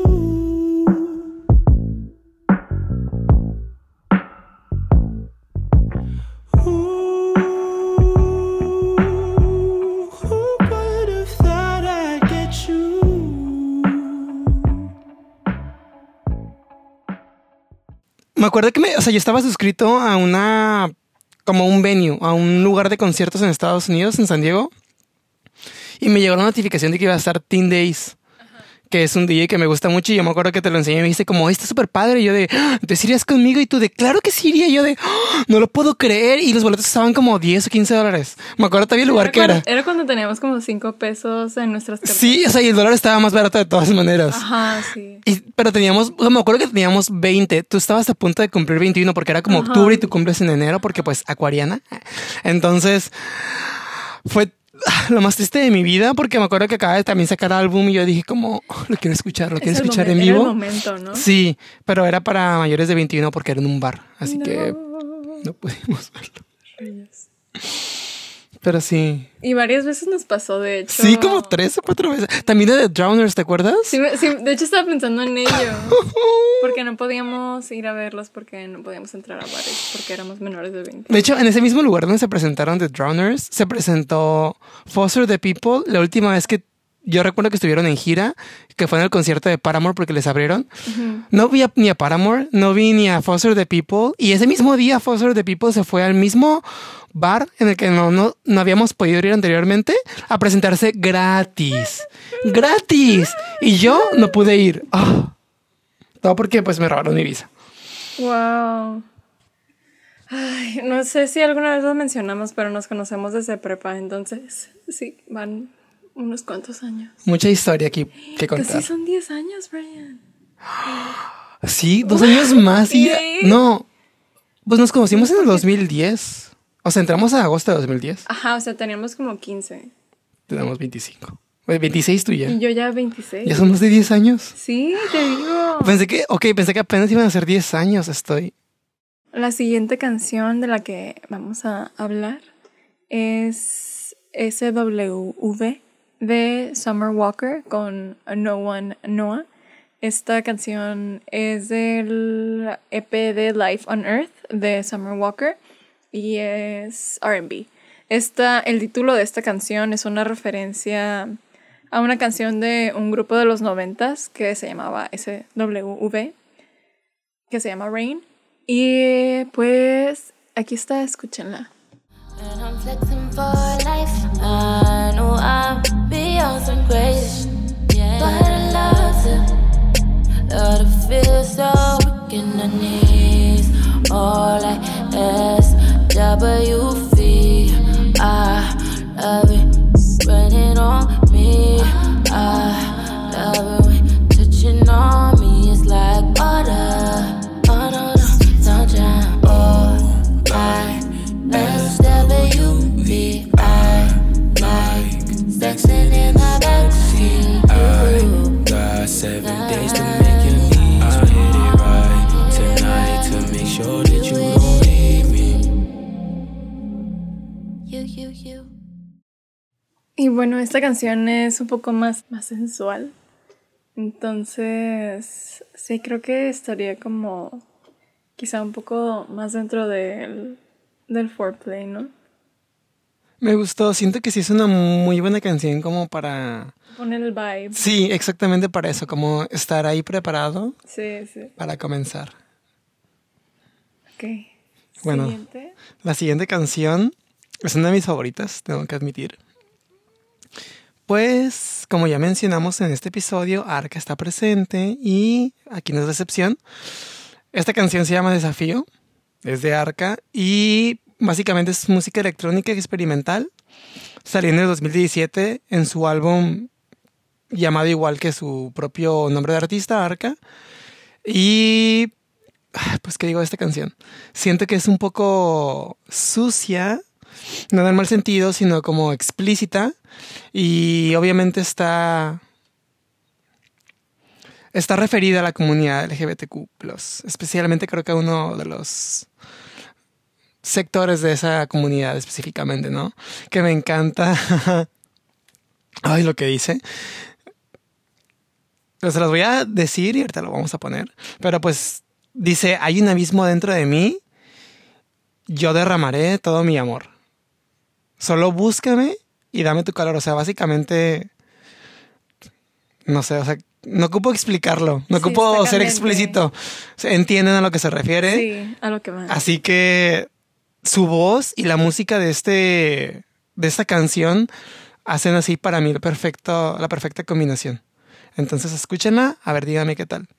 Me acuerdo que me, o sea, yo estaba suscrito a una, como un venue, a un lugar de conciertos en Estados Unidos, en San Diego. Y me llegó la notificación de que iba a estar Teen Days, que es un D J que me gusta mucho. Y yo me acuerdo que te lo enseñé y me dijiste como, está súper padre. Y yo de, ¿entonces irías conmigo? Y tú de, claro que sí iría. Y yo de, ¡oh! No lo puedo creer. Y los boletos estaban como diez o quince dólares. Me acuerdo todavía el lugar era que cuando, era. Era cuando teníamos como cinco pesos en nuestras carteras. Sí, o sea, y el dólar estaba más barato de todas maneras. Ajá, sí. Y, pero teníamos, o sea, me acuerdo que teníamos veinte. Tú estabas a punto de cumplir veintiuno porque era como Ajá. octubre y tú cumples en enero porque pues acuariana. Entonces fue lo más triste de mi vida porque me acuerdo que acaba de también sacar álbum y yo dije como, oh, lo quiero escuchar, lo quiero Es el escuchar momen- en era vivo. el momento, ¿no? Sí, pero era para mayores de veintiuno porque era en un bar, así No. que no pudimos verlo. Rayos. Pero sí. Y varias veces nos pasó, de hecho. Sí, como tres o cuatro veces. También de The Drowners, ¿te acuerdas? Sí, me- sí, de hecho estaba pensando en ello. Porque no podíamos ir a verlos porque no podíamos entrar a bares porque éramos menores de veinte. De hecho, en ese mismo lugar donde se presentaron The Drowners, se presentó Foster the People, la última vez que yo recuerdo que estuvieron en gira, que fue en el concierto de Paramore porque les abrieron. Uh-huh. No vi a, ni a Paramore, no vi ni a Foster the People. Y ese mismo día Foster the People se fue al mismo bar en el que no, no, no habíamos podido ir anteriormente a presentarse gratis. ¡Gratis! Y yo no pude ir. Oh. Todo porque pues me robaron mi visa. Wow. Ay, no sé si alguna vez lo mencionamos, pero nos conocemos desde prepa, entonces sí, van unos cuantos años. Mucha historia aquí que contar. Casi son diez años, Brian. Sí, dos años más. Y ya, no, pues nos conocimos en el dos mil diez. O sea, entramos en agosto de dos mil diez. Ajá, o sea, teníamos como quince. Tenemos veinticinco. veintiséis tú ya. Y yo ya veintiséis. Ya son más de diez años. Sí, te digo. Pensé que, ok, pensé que apenas iban a ser diez años. Estoy. La siguiente canción de la que vamos a hablar es S W V de Summer Walker con No One Noah. Esta canción es del E P de Life on Earth de Summer Walker y es R and B. Esta, el título de esta canción es una referencia a una canción de un grupo de los noventas que se llamaba S W V, que se llama Rain. Y pues aquí está, escúchenla. And I'm flexing for life. I know I'll be awesome crazy. But I love massive. Love to feel so weak in the knees. All like S W V. I love it, running on me. I love it when touching on me. It's like water. Oh no, no, sunshine. Oh, like S W V. I like sexing in the backseat. I got seven days to make you leave. I'll hit it right tonight to make sure that you don't leave me. You, you, you. Y bueno, esta canción es un poco más, más sensual. Entonces, sí, creo que estaría como quizá un poco más dentro del, del foreplay, ¿no? Me gustó, siento que sí es una muy buena canción como para... Poner el vibe. Sí, exactamente para eso, como estar ahí preparado Sí, sí. para comenzar. Ok. Bueno, Siguiente. la siguiente canción es una de mis favoritas, tengo que admitir. Pues, como ya mencionamos en este episodio, Arca está presente y aquí no es excepción. Esta canción se llama Desafío, es de Arca y básicamente es música electrónica experimental. Salió en el dos mil diecisiete en su álbum llamado igual que su propio nombre de artista, Arca. Y pues, ¿qué digo de esta canción? Siento que es un poco sucia, no en el mal sentido, sino como explícita. Y obviamente está, está referida a la comunidad L G B T Q plus. Especialmente creo que a uno de los sectores de esa comunidad específicamente, ¿no? Que me encanta. Ay, lo que dice. Pues se los voy a decir y ahorita lo vamos a poner. Pero pues dice, hay un abismo dentro de mí. Yo derramaré todo mi amor. Solo búscame y dame tu calor. O sea, básicamente, no sé, o sea, no ocupo explicarlo. No Sí, ocupo está ser candente. explícito. O sea, entienden a lo que se refiere. Sí, a lo que va. Así que su voz y la música de este de esta canción hacen así para mí el perfecto, la perfecta combinación. Entonces escúchenla, a ver, díganme qué tal.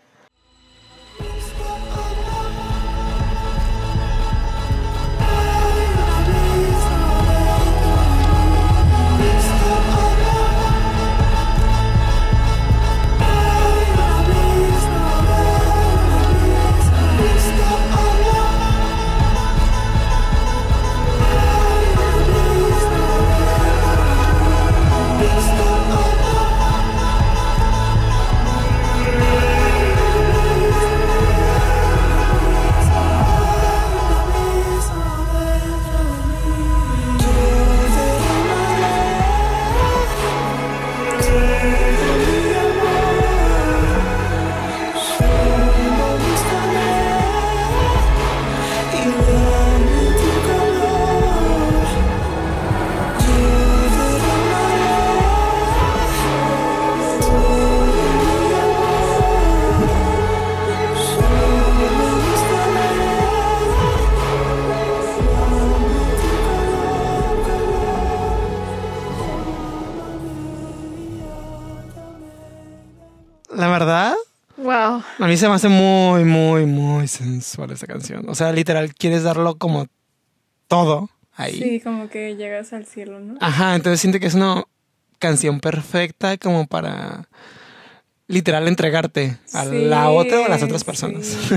La verdad, Wow. a mí se me hace muy, muy, muy sensual esta canción. O sea, literal, quieres darlo como todo ahí. Sí, como que llegas al cielo, ¿no? Ajá, entonces siento que es una canción perfecta como para literal entregarte a Sí, la otra o a las otras personas. sí.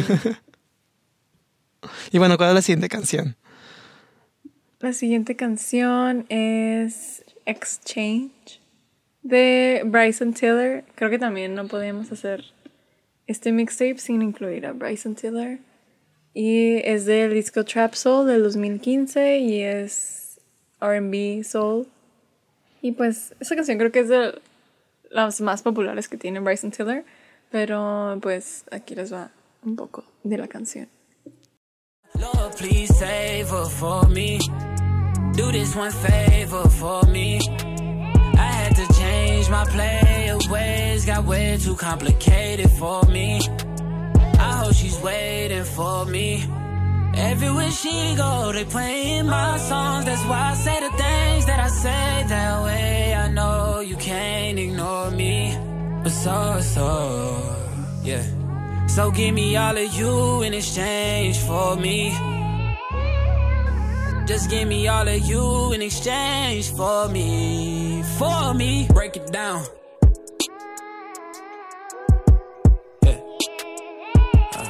Y bueno, ¿cuál es la siguiente canción? La siguiente canción es Exchange de Bryson Tiller. Creo que también no podíamos hacer este mixtape sin incluir a Bryson Tiller. Y es del disco Trap Soul del dos mil quince y es R and B Soul. Y pues esa canción creo que es de las más populares que tiene Bryson Tiller. Pero pues aquí les va un poco de la canción. Lord, please save her for me. Do this one favor for me. I had to change my play of ways. Got way too complicated for me. I hope she's waiting for me. Everywhere she go, they playing my songs. That's why I say the things that I say that way. I know you can't ignore me, but so, so, yeah. So give me all of you in exchange for me. Just give me all of you in exchange for me, for me. Break it down. Yeah. Uh.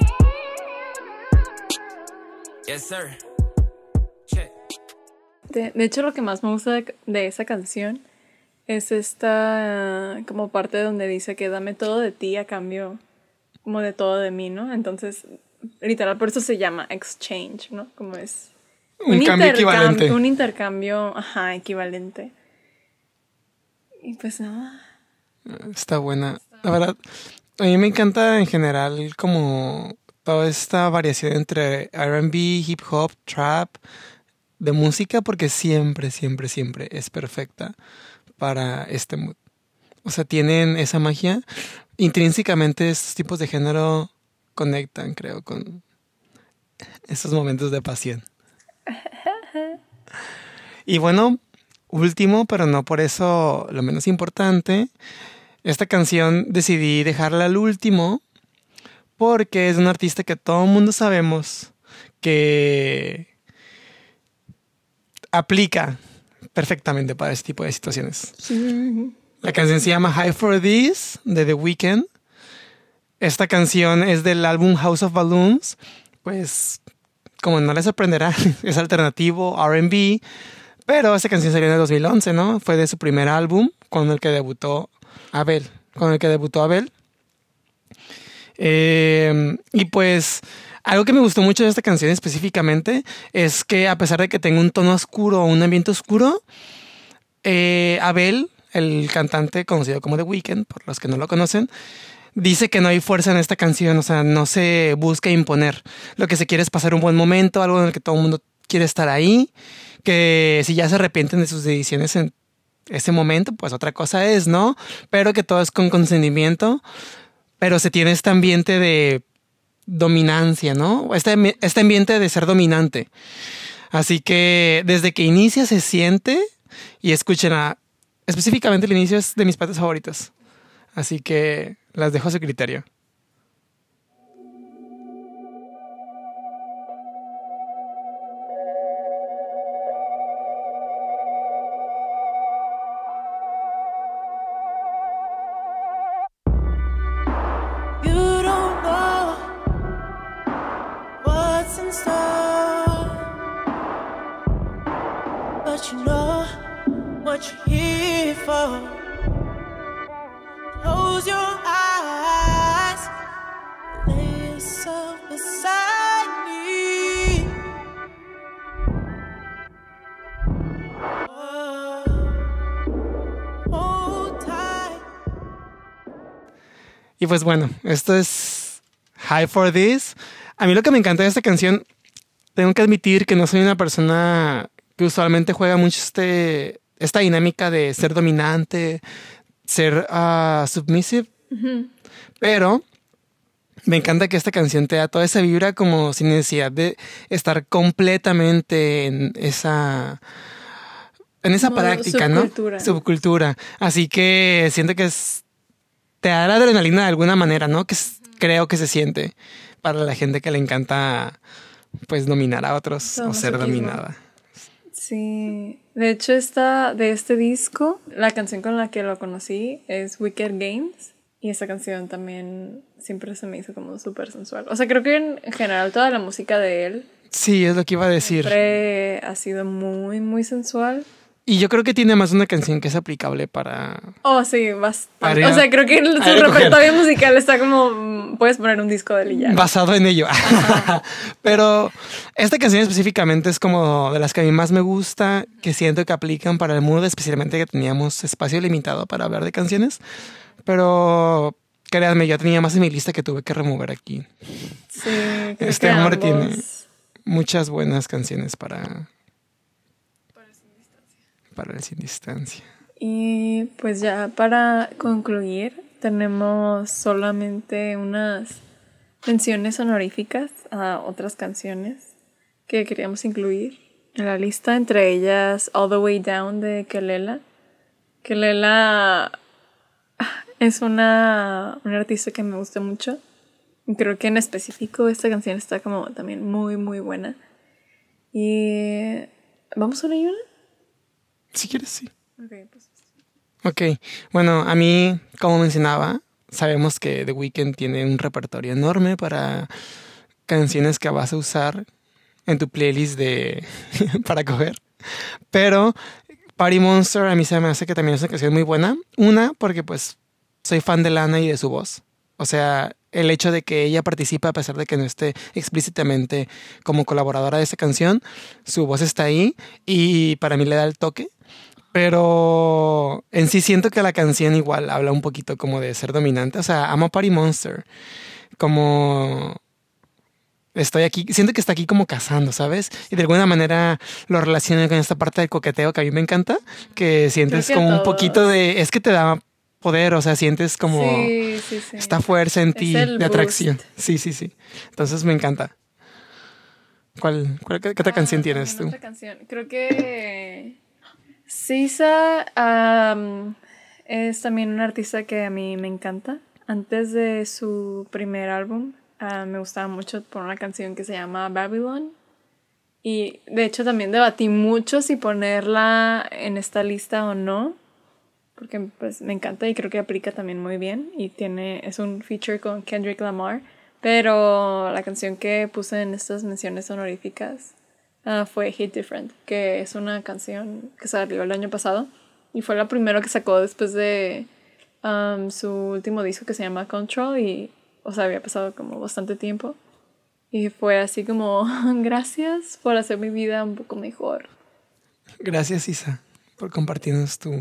Yes, sir. Check. De, de hecho, lo que más me gusta de, de esa canción es esta uh, como parte donde dice que dame todo de ti a cambio como de todo de mí, ¿no? Entonces, literal, por eso se llama exchange, ¿no? Como es un, un cambio equivalente. Un intercambio, ajá, equivalente. Y pues nada. Está buena. La verdad, a mí me encanta en general como toda esta variación entre R and B, hip hop, trap, de música, porque siempre, siempre, siempre es perfecta para este mood. O sea, tienen esa magia. Intrínsecamente estos tipos de género conectan, creo, con esos momentos de pasión. Y bueno, último, pero no por eso lo menos importante, esta canción decidí dejarla al último porque es un artista que todo el mundo sabemos que aplica perfectamente para este tipo de situaciones. Sí. La canción se llama High for This, de The Weeknd. Esta canción es del álbum House of Balloons. Pues, como no les sorprenderá, es alternativo, R and B. Pero esta canción salió en el dos mil once, ¿no? Fue de su primer álbum, con el que debutó Abel. Con el que debutó Abel. Eh, y pues, algo que me gustó mucho de esta canción específicamente es que a pesar de que tenga un tono oscuro o un ambiente oscuro, eh, Abel, el cantante conocido como The Weeknd, por los que no lo conocen, dice que no hay fuerza en esta canción, o sea, no se busca imponer. Lo que se quiere es pasar un buen momento, algo en el que todo el mundo quiere estar ahí, que si ya se arrepienten de sus decisiones en ese momento, pues otra cosa es, ¿no? Pero que todo es con consentimiento, pero se tiene este ambiente de dominancia, ¿no? Este, este ambiente de ser dominante. Así que desde que inicia se siente, y escuchen a... Específicamente el inicio es de mis partes favoritas. Así que las dejo a su criterio. You don't know what's in store, but you know what you're here for. Close your eyes, lay yourself beside me. Oh, hold tight. Y pues bueno, esto es High for This. A mí lo que me encanta de esta canción, tengo que admitir que no soy una persona que usualmente juega mucho este, esta dinámica de ser dominante, ser uh, submissive. Uh-huh. Pero me encanta que esta canción te da toda esa vibra como sin necesidad de estar completamente en esa... En esa como práctica, subcultura. ¿No? Subcultura. Así que siento que es, te da la adrenalina de alguna manera, ¿no? Que es, creo que se siente para la gente que le encanta, pues, dominar a otros Todo o ser dominada. Sí. De hecho, esta, de este disco, la canción con la que lo conocí es Wicked Games. Y esta canción también siempre se me hizo como súper sensual. O sea, creo que en general toda la música de él... Sí, es lo que iba a decir. Siempre ha sido muy, muy sensual. Y yo creo que tiene más una canción que es aplicable para... Oh, sí, bastante. Para, o sea, creo que su repertorio musical está como... Puedes poner un disco de él y ya. Basado en ello. Pero esta canción específicamente es como de las que a mí más me gusta, que siento que aplican para el mood, especialmente que teníamos espacio limitado para hablar de canciones. Pero créanme, yo tenía más en mi lista que tuve que remover aquí. Sí. Este hombre tiene muchas buenas canciones para... Para el Sin Distancia. Y pues ya para concluir, tenemos solamente unas menciones honoríficas a otras canciones que queríamos incluir en la lista, entre ellas All the Way Down de Kelela. Kelela es una, una artista que me gusta mucho. Creo que en específico esta canción está como también muy, muy buena. Y... ¿vamos una y una? Si quieres, sí. Ok, pues... Ok, bueno, a mí, como mencionaba, sabemos que The Weeknd tiene un repertorio enorme para canciones que vas a usar en tu playlist de para coger. Pero Party Monster a mí se me hace que también es una canción muy buena. Una, porque pues soy fan de Lana y de su voz. O sea, el hecho de que ella participe a pesar de que no esté explícitamente como colaboradora de esa canción, su voz está ahí y para mí le da el toque. Pero en sí siento que la canción igual habla un poquito como de ser dominante. O sea, amo Party Monster. Como... estoy aquí, siento que está aquí como cazando, ¿sabes? Y de alguna manera lo relaciono con esta parte del coqueteo que a mí me encanta, que sientes que como un todos. poquito de... es que te da poder, o sea, sientes como Sí, sí, sí. esta fuerza en Es ti el de atracción. boost. Sí, sí, sí. Entonces me encanta. ¿Cuál, cuál qué, qué otra Ah, canción tienes tú? también otra canción. Creo que Sisa um, es también una artista que a mí me encanta. Antes de su primer álbum, uh, me gustaba mucho por una canción que se llama Babylon. Y de hecho también debatí mucho si ponerla en esta lista o no. Porque pues me encanta y creo que aplica también muy bien. Y tiene es un feature con Kendrick Lamar. Pero la canción que puse en estas menciones honoríficas uh, fue Hit Different, que es una canción que salió el año pasado y fue la primera que sacó después de um, su último disco que se llama Control y, o sea, había pasado como bastante tiempo y fue así como gracias por hacer mi vida un poco mejor. Gracias, Isa, por compartirnos tu...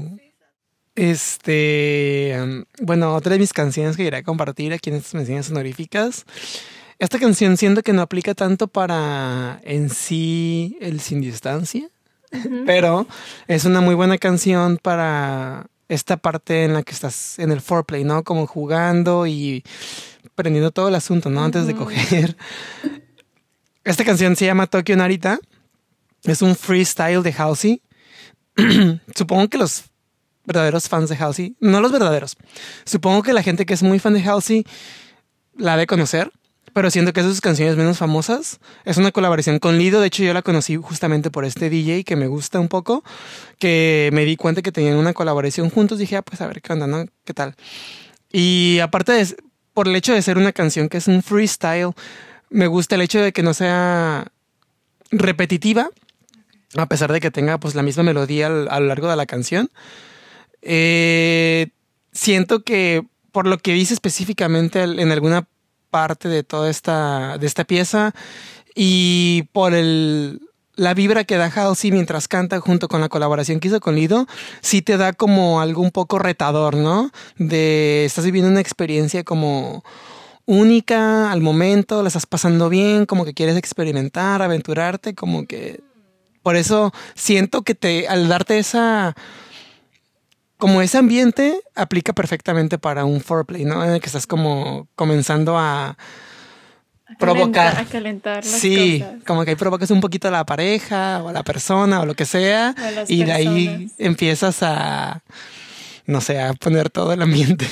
Este... um, bueno, otra de mis canciones que quería compartir aquí en estas menciones honoríficas. Esta canción siento que no aplica tanto para en sí el sin distancia, uh-huh. Pero es una muy buena canción para esta parte en la que estás en el foreplay, ¿no? Como jugando y prendiendo todo el asunto, ¿no? Uh-huh. Antes de coger. Esta canción se llama Tokyo Narita. Es un freestyle de Halsey. Supongo que los verdaderos fans de Halsey, no los verdaderos, supongo que la gente que es muy fan de Halsey la ha de conocer. Pero siento que es de sus canciones menos famosas. Es una colaboración con Lido. De hecho, yo la conocí justamente por este D J que me gusta un poco. Que me di cuenta que tenían una colaboración juntos. Dije, ah, pues a ver qué onda, ¿no? ¿Qué tal? Y aparte, de, por el hecho de ser una canción que es un freestyle, me gusta el hecho de que no sea repetitiva. A pesar de que tenga pues la misma melodía al, a lo largo de la canción. Eh, siento que por lo que dice específicamente en alguna parte de toda esta, de esta pieza y por el, la vibra que da Halsey mientras canta junto con la colaboración que hizo con Lido, sí te da como algo un poco retador, ¿no? De estás viviendo una experiencia como única al momento, la estás pasando bien, como que quieres experimentar, aventurarte, como que por eso siento que te al darte esa... como ese ambiente aplica perfectamente para un foreplay, ¿no? En el que estás como comenzando a, a provocar. A calentar las sí, cosas. Como que ahí provocas un poquito a la pareja o a la persona o lo que sea. Y de ahí personas. Empiezas a, no sé, a poner todo el ambiente.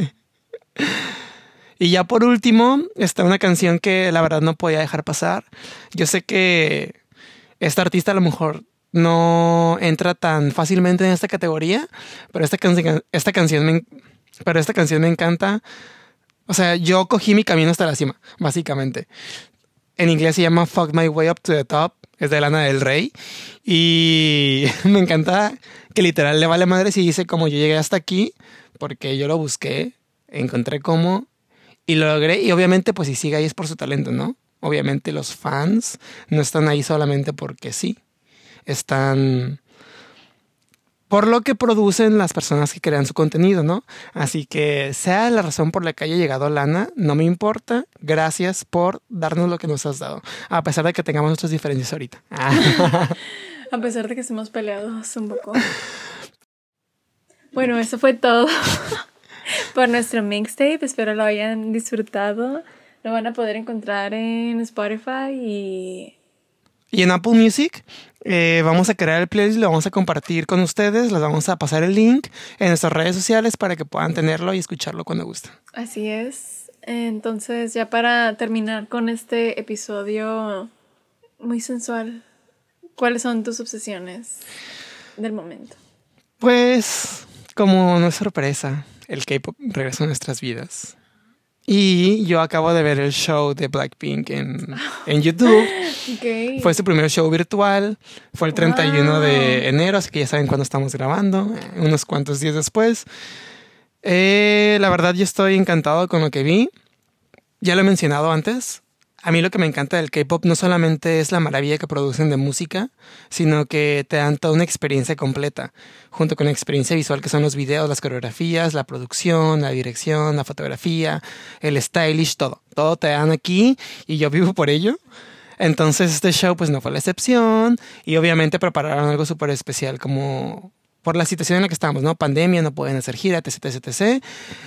Y ya por último está una canción que la verdad no podía dejar pasar. Yo sé que esta artista a lo mejor no entra tan fácilmente en esta categoría, pero esta, can- esta canción me, pero esta canción me encanta. O sea, yo cogí mi camino hasta la cima, básicamente. En inglés se llama Fuck My Way Up to the Top, es de Lana del Rey. Y me encanta que literal le vale madre si dice como yo llegué hasta aquí, porque yo lo busqué, encontré cómo y lo logré. Y obviamente pues si sigue ahí es por su talento, ¿no? Obviamente los fans no están ahí solamente porque sí. Están por lo que producen las personas que crean su contenido, ¿no? Así que sea la razón por la que haya llegado Lana, no me importa. Gracias por darnos lo que nos has dado. A pesar de que tengamos nuestras diferencias ahorita. A pesar de que estemos peleados un poco. Bueno, eso fue todo por nuestro mixtape. Espero lo hayan disfrutado. Lo van a poder encontrar en Spotify y... Y en Apple Music eh, vamos a crear el playlist, lo vamos a compartir con ustedes, les vamos a pasar el link en nuestras redes sociales para que puedan tenerlo y escucharlo cuando gusten. Así es. Entonces, ya para terminar con este episodio muy sensual, ¿cuáles son tus obsesiones del momento? Pues, como no es sorpresa, el K-pop regresó a nuestras vidas. Y yo acabo de ver el show de Blackpink en, en YouTube. Okay. Fue su primer show virtual. Fue el treinta y uno Wow. de enero, así que ya saben cuándo estamos grabando, eh, unos cuantos días después. Eh, la verdad, yo estoy encantado con lo que vi. Ya lo he mencionado antes. A mí lo que me encanta del K-pop no solamente es la maravilla que producen de música, sino que te dan toda una experiencia completa, junto con la experiencia visual que son los videos, las coreografías, la producción, la dirección, la fotografía, el stylish, todo. Todo te dan aquí y yo vivo por ello. Entonces este show pues no fue la excepción y obviamente prepararon algo súper especial como por la situación en la que estamos, ¿no? Pandemia, no pueden hacer gira, etc, etc, etcétera.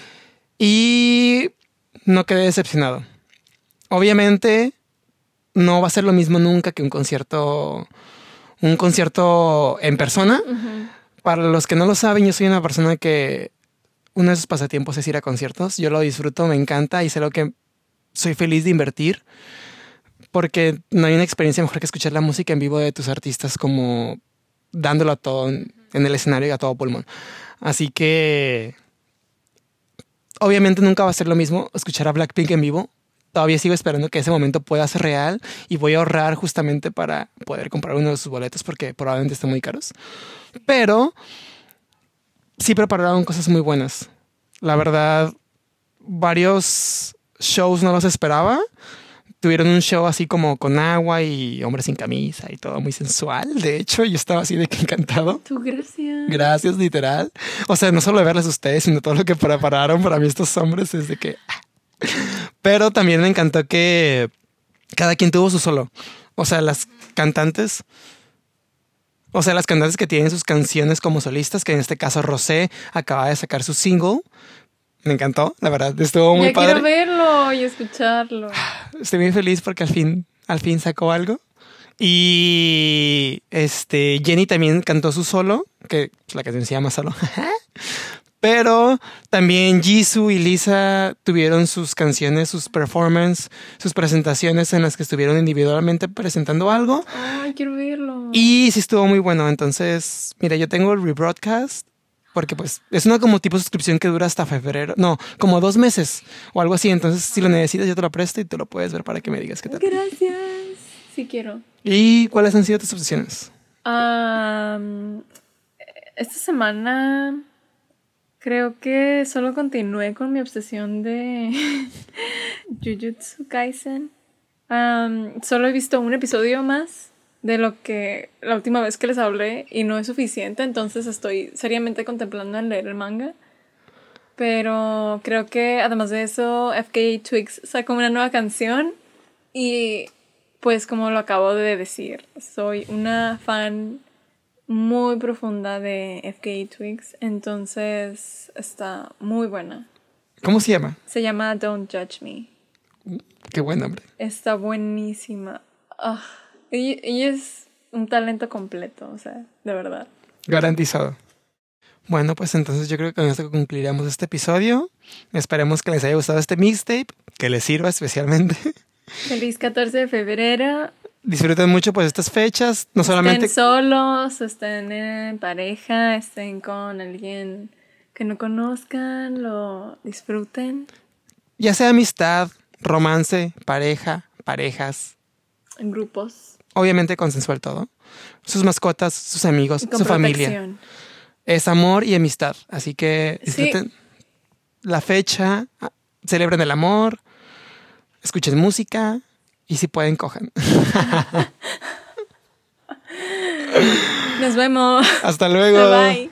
Y no quedé decepcionado. Obviamente no va a ser lo mismo nunca que un concierto, un concierto en persona. Uh-huh. Para los que no lo saben, yo soy una persona que uno de sus pasatiempos es ir a conciertos. Yo lo disfruto, me encanta y es algo que soy feliz de invertir porque no hay una experiencia mejor que escuchar la música en vivo de tus artistas como dándolo a todo en el escenario y a todo pulmón. Así que obviamente nunca va a ser lo mismo escuchar a Blackpink en vivo. Todavía sigo esperando que ese momento pueda ser real y voy a ahorrar justamente para poder comprar uno de sus boletos porque probablemente estén muy caros. Pero sí prepararon cosas muy buenas. La verdad, varios shows no los esperaba. Tuvieron un show así como con agua y hombres sin camisa y todo muy sensual. De hecho, yo estaba así de que encantado. Tu gracias. Gracias, literal. O sea, no solo de verles a ustedes, sino todo lo que prepararon para mí estos hombres es de que... Pero también me encantó que cada quien tuvo su solo. O sea, las cantantes... O sea, las cantantes que tienen sus canciones como solistas, que en este caso Rosé acaba de sacar su single. Me encantó, la verdad, estuvo muy ya padre. Quiero verlo y escucharlo. Estoy muy feliz porque al fin, al fin sacó algo. Y este Jennie también cantó su solo, que la canción se llama Solo. Pero también Jisoo y Lisa tuvieron sus canciones, sus performances, sus presentaciones en las que estuvieron individualmente presentando algo. Ay, quiero verlo. Y sí estuvo muy bueno. Entonces, mira, yo tengo el rebroadcast porque pues es una como tipo suscripción que dura hasta febrero. No, como dos meses o algo así. Entonces, si lo necesitas, yo te lo presto y tú lo puedes ver para que me digas qué tal. Gracias. Sí quiero. ¿Y cuáles han sido tus obsesiones? Um, esta semana... Creo que solo continué con mi obsesión de Jujutsu Kaisen. Um, solo he visto un episodio más de lo que la última vez que les hablé y no es suficiente, entonces estoy seriamente contemplando en leer el manga. Pero creo que además de eso, F K A Twigs sacó una nueva canción y pues como lo acabo de decir, soy una fan muy profunda de F K A Twigs, entonces está muy buena. ¿Cómo se llama? Se llama Don't Judge Me. Qué buen nombre. Está buenísima. Oh, ella, ella es un talento completo, o sea, de verdad. Garantizado. Bueno, pues entonces yo creo que con esto concluiremos este episodio. Esperemos que les haya gustado este mixtape, que les sirva especialmente. Feliz catorce de febrero. Disfruten mucho pues estas fechas, no solamente... Estén solos, estén en pareja, estén con alguien que no conozcan, lo disfruten. Ya sea amistad, romance, pareja, parejas. En grupos. Obviamente consensual todo. Sus mascotas, sus amigos, con su protección. familia. Es amor y amistad, así que disfruten sí. La fecha, celebren el amor, escuchen música... Y si pueden, cojan. Nos vemos. Hasta luego. Bye, bye.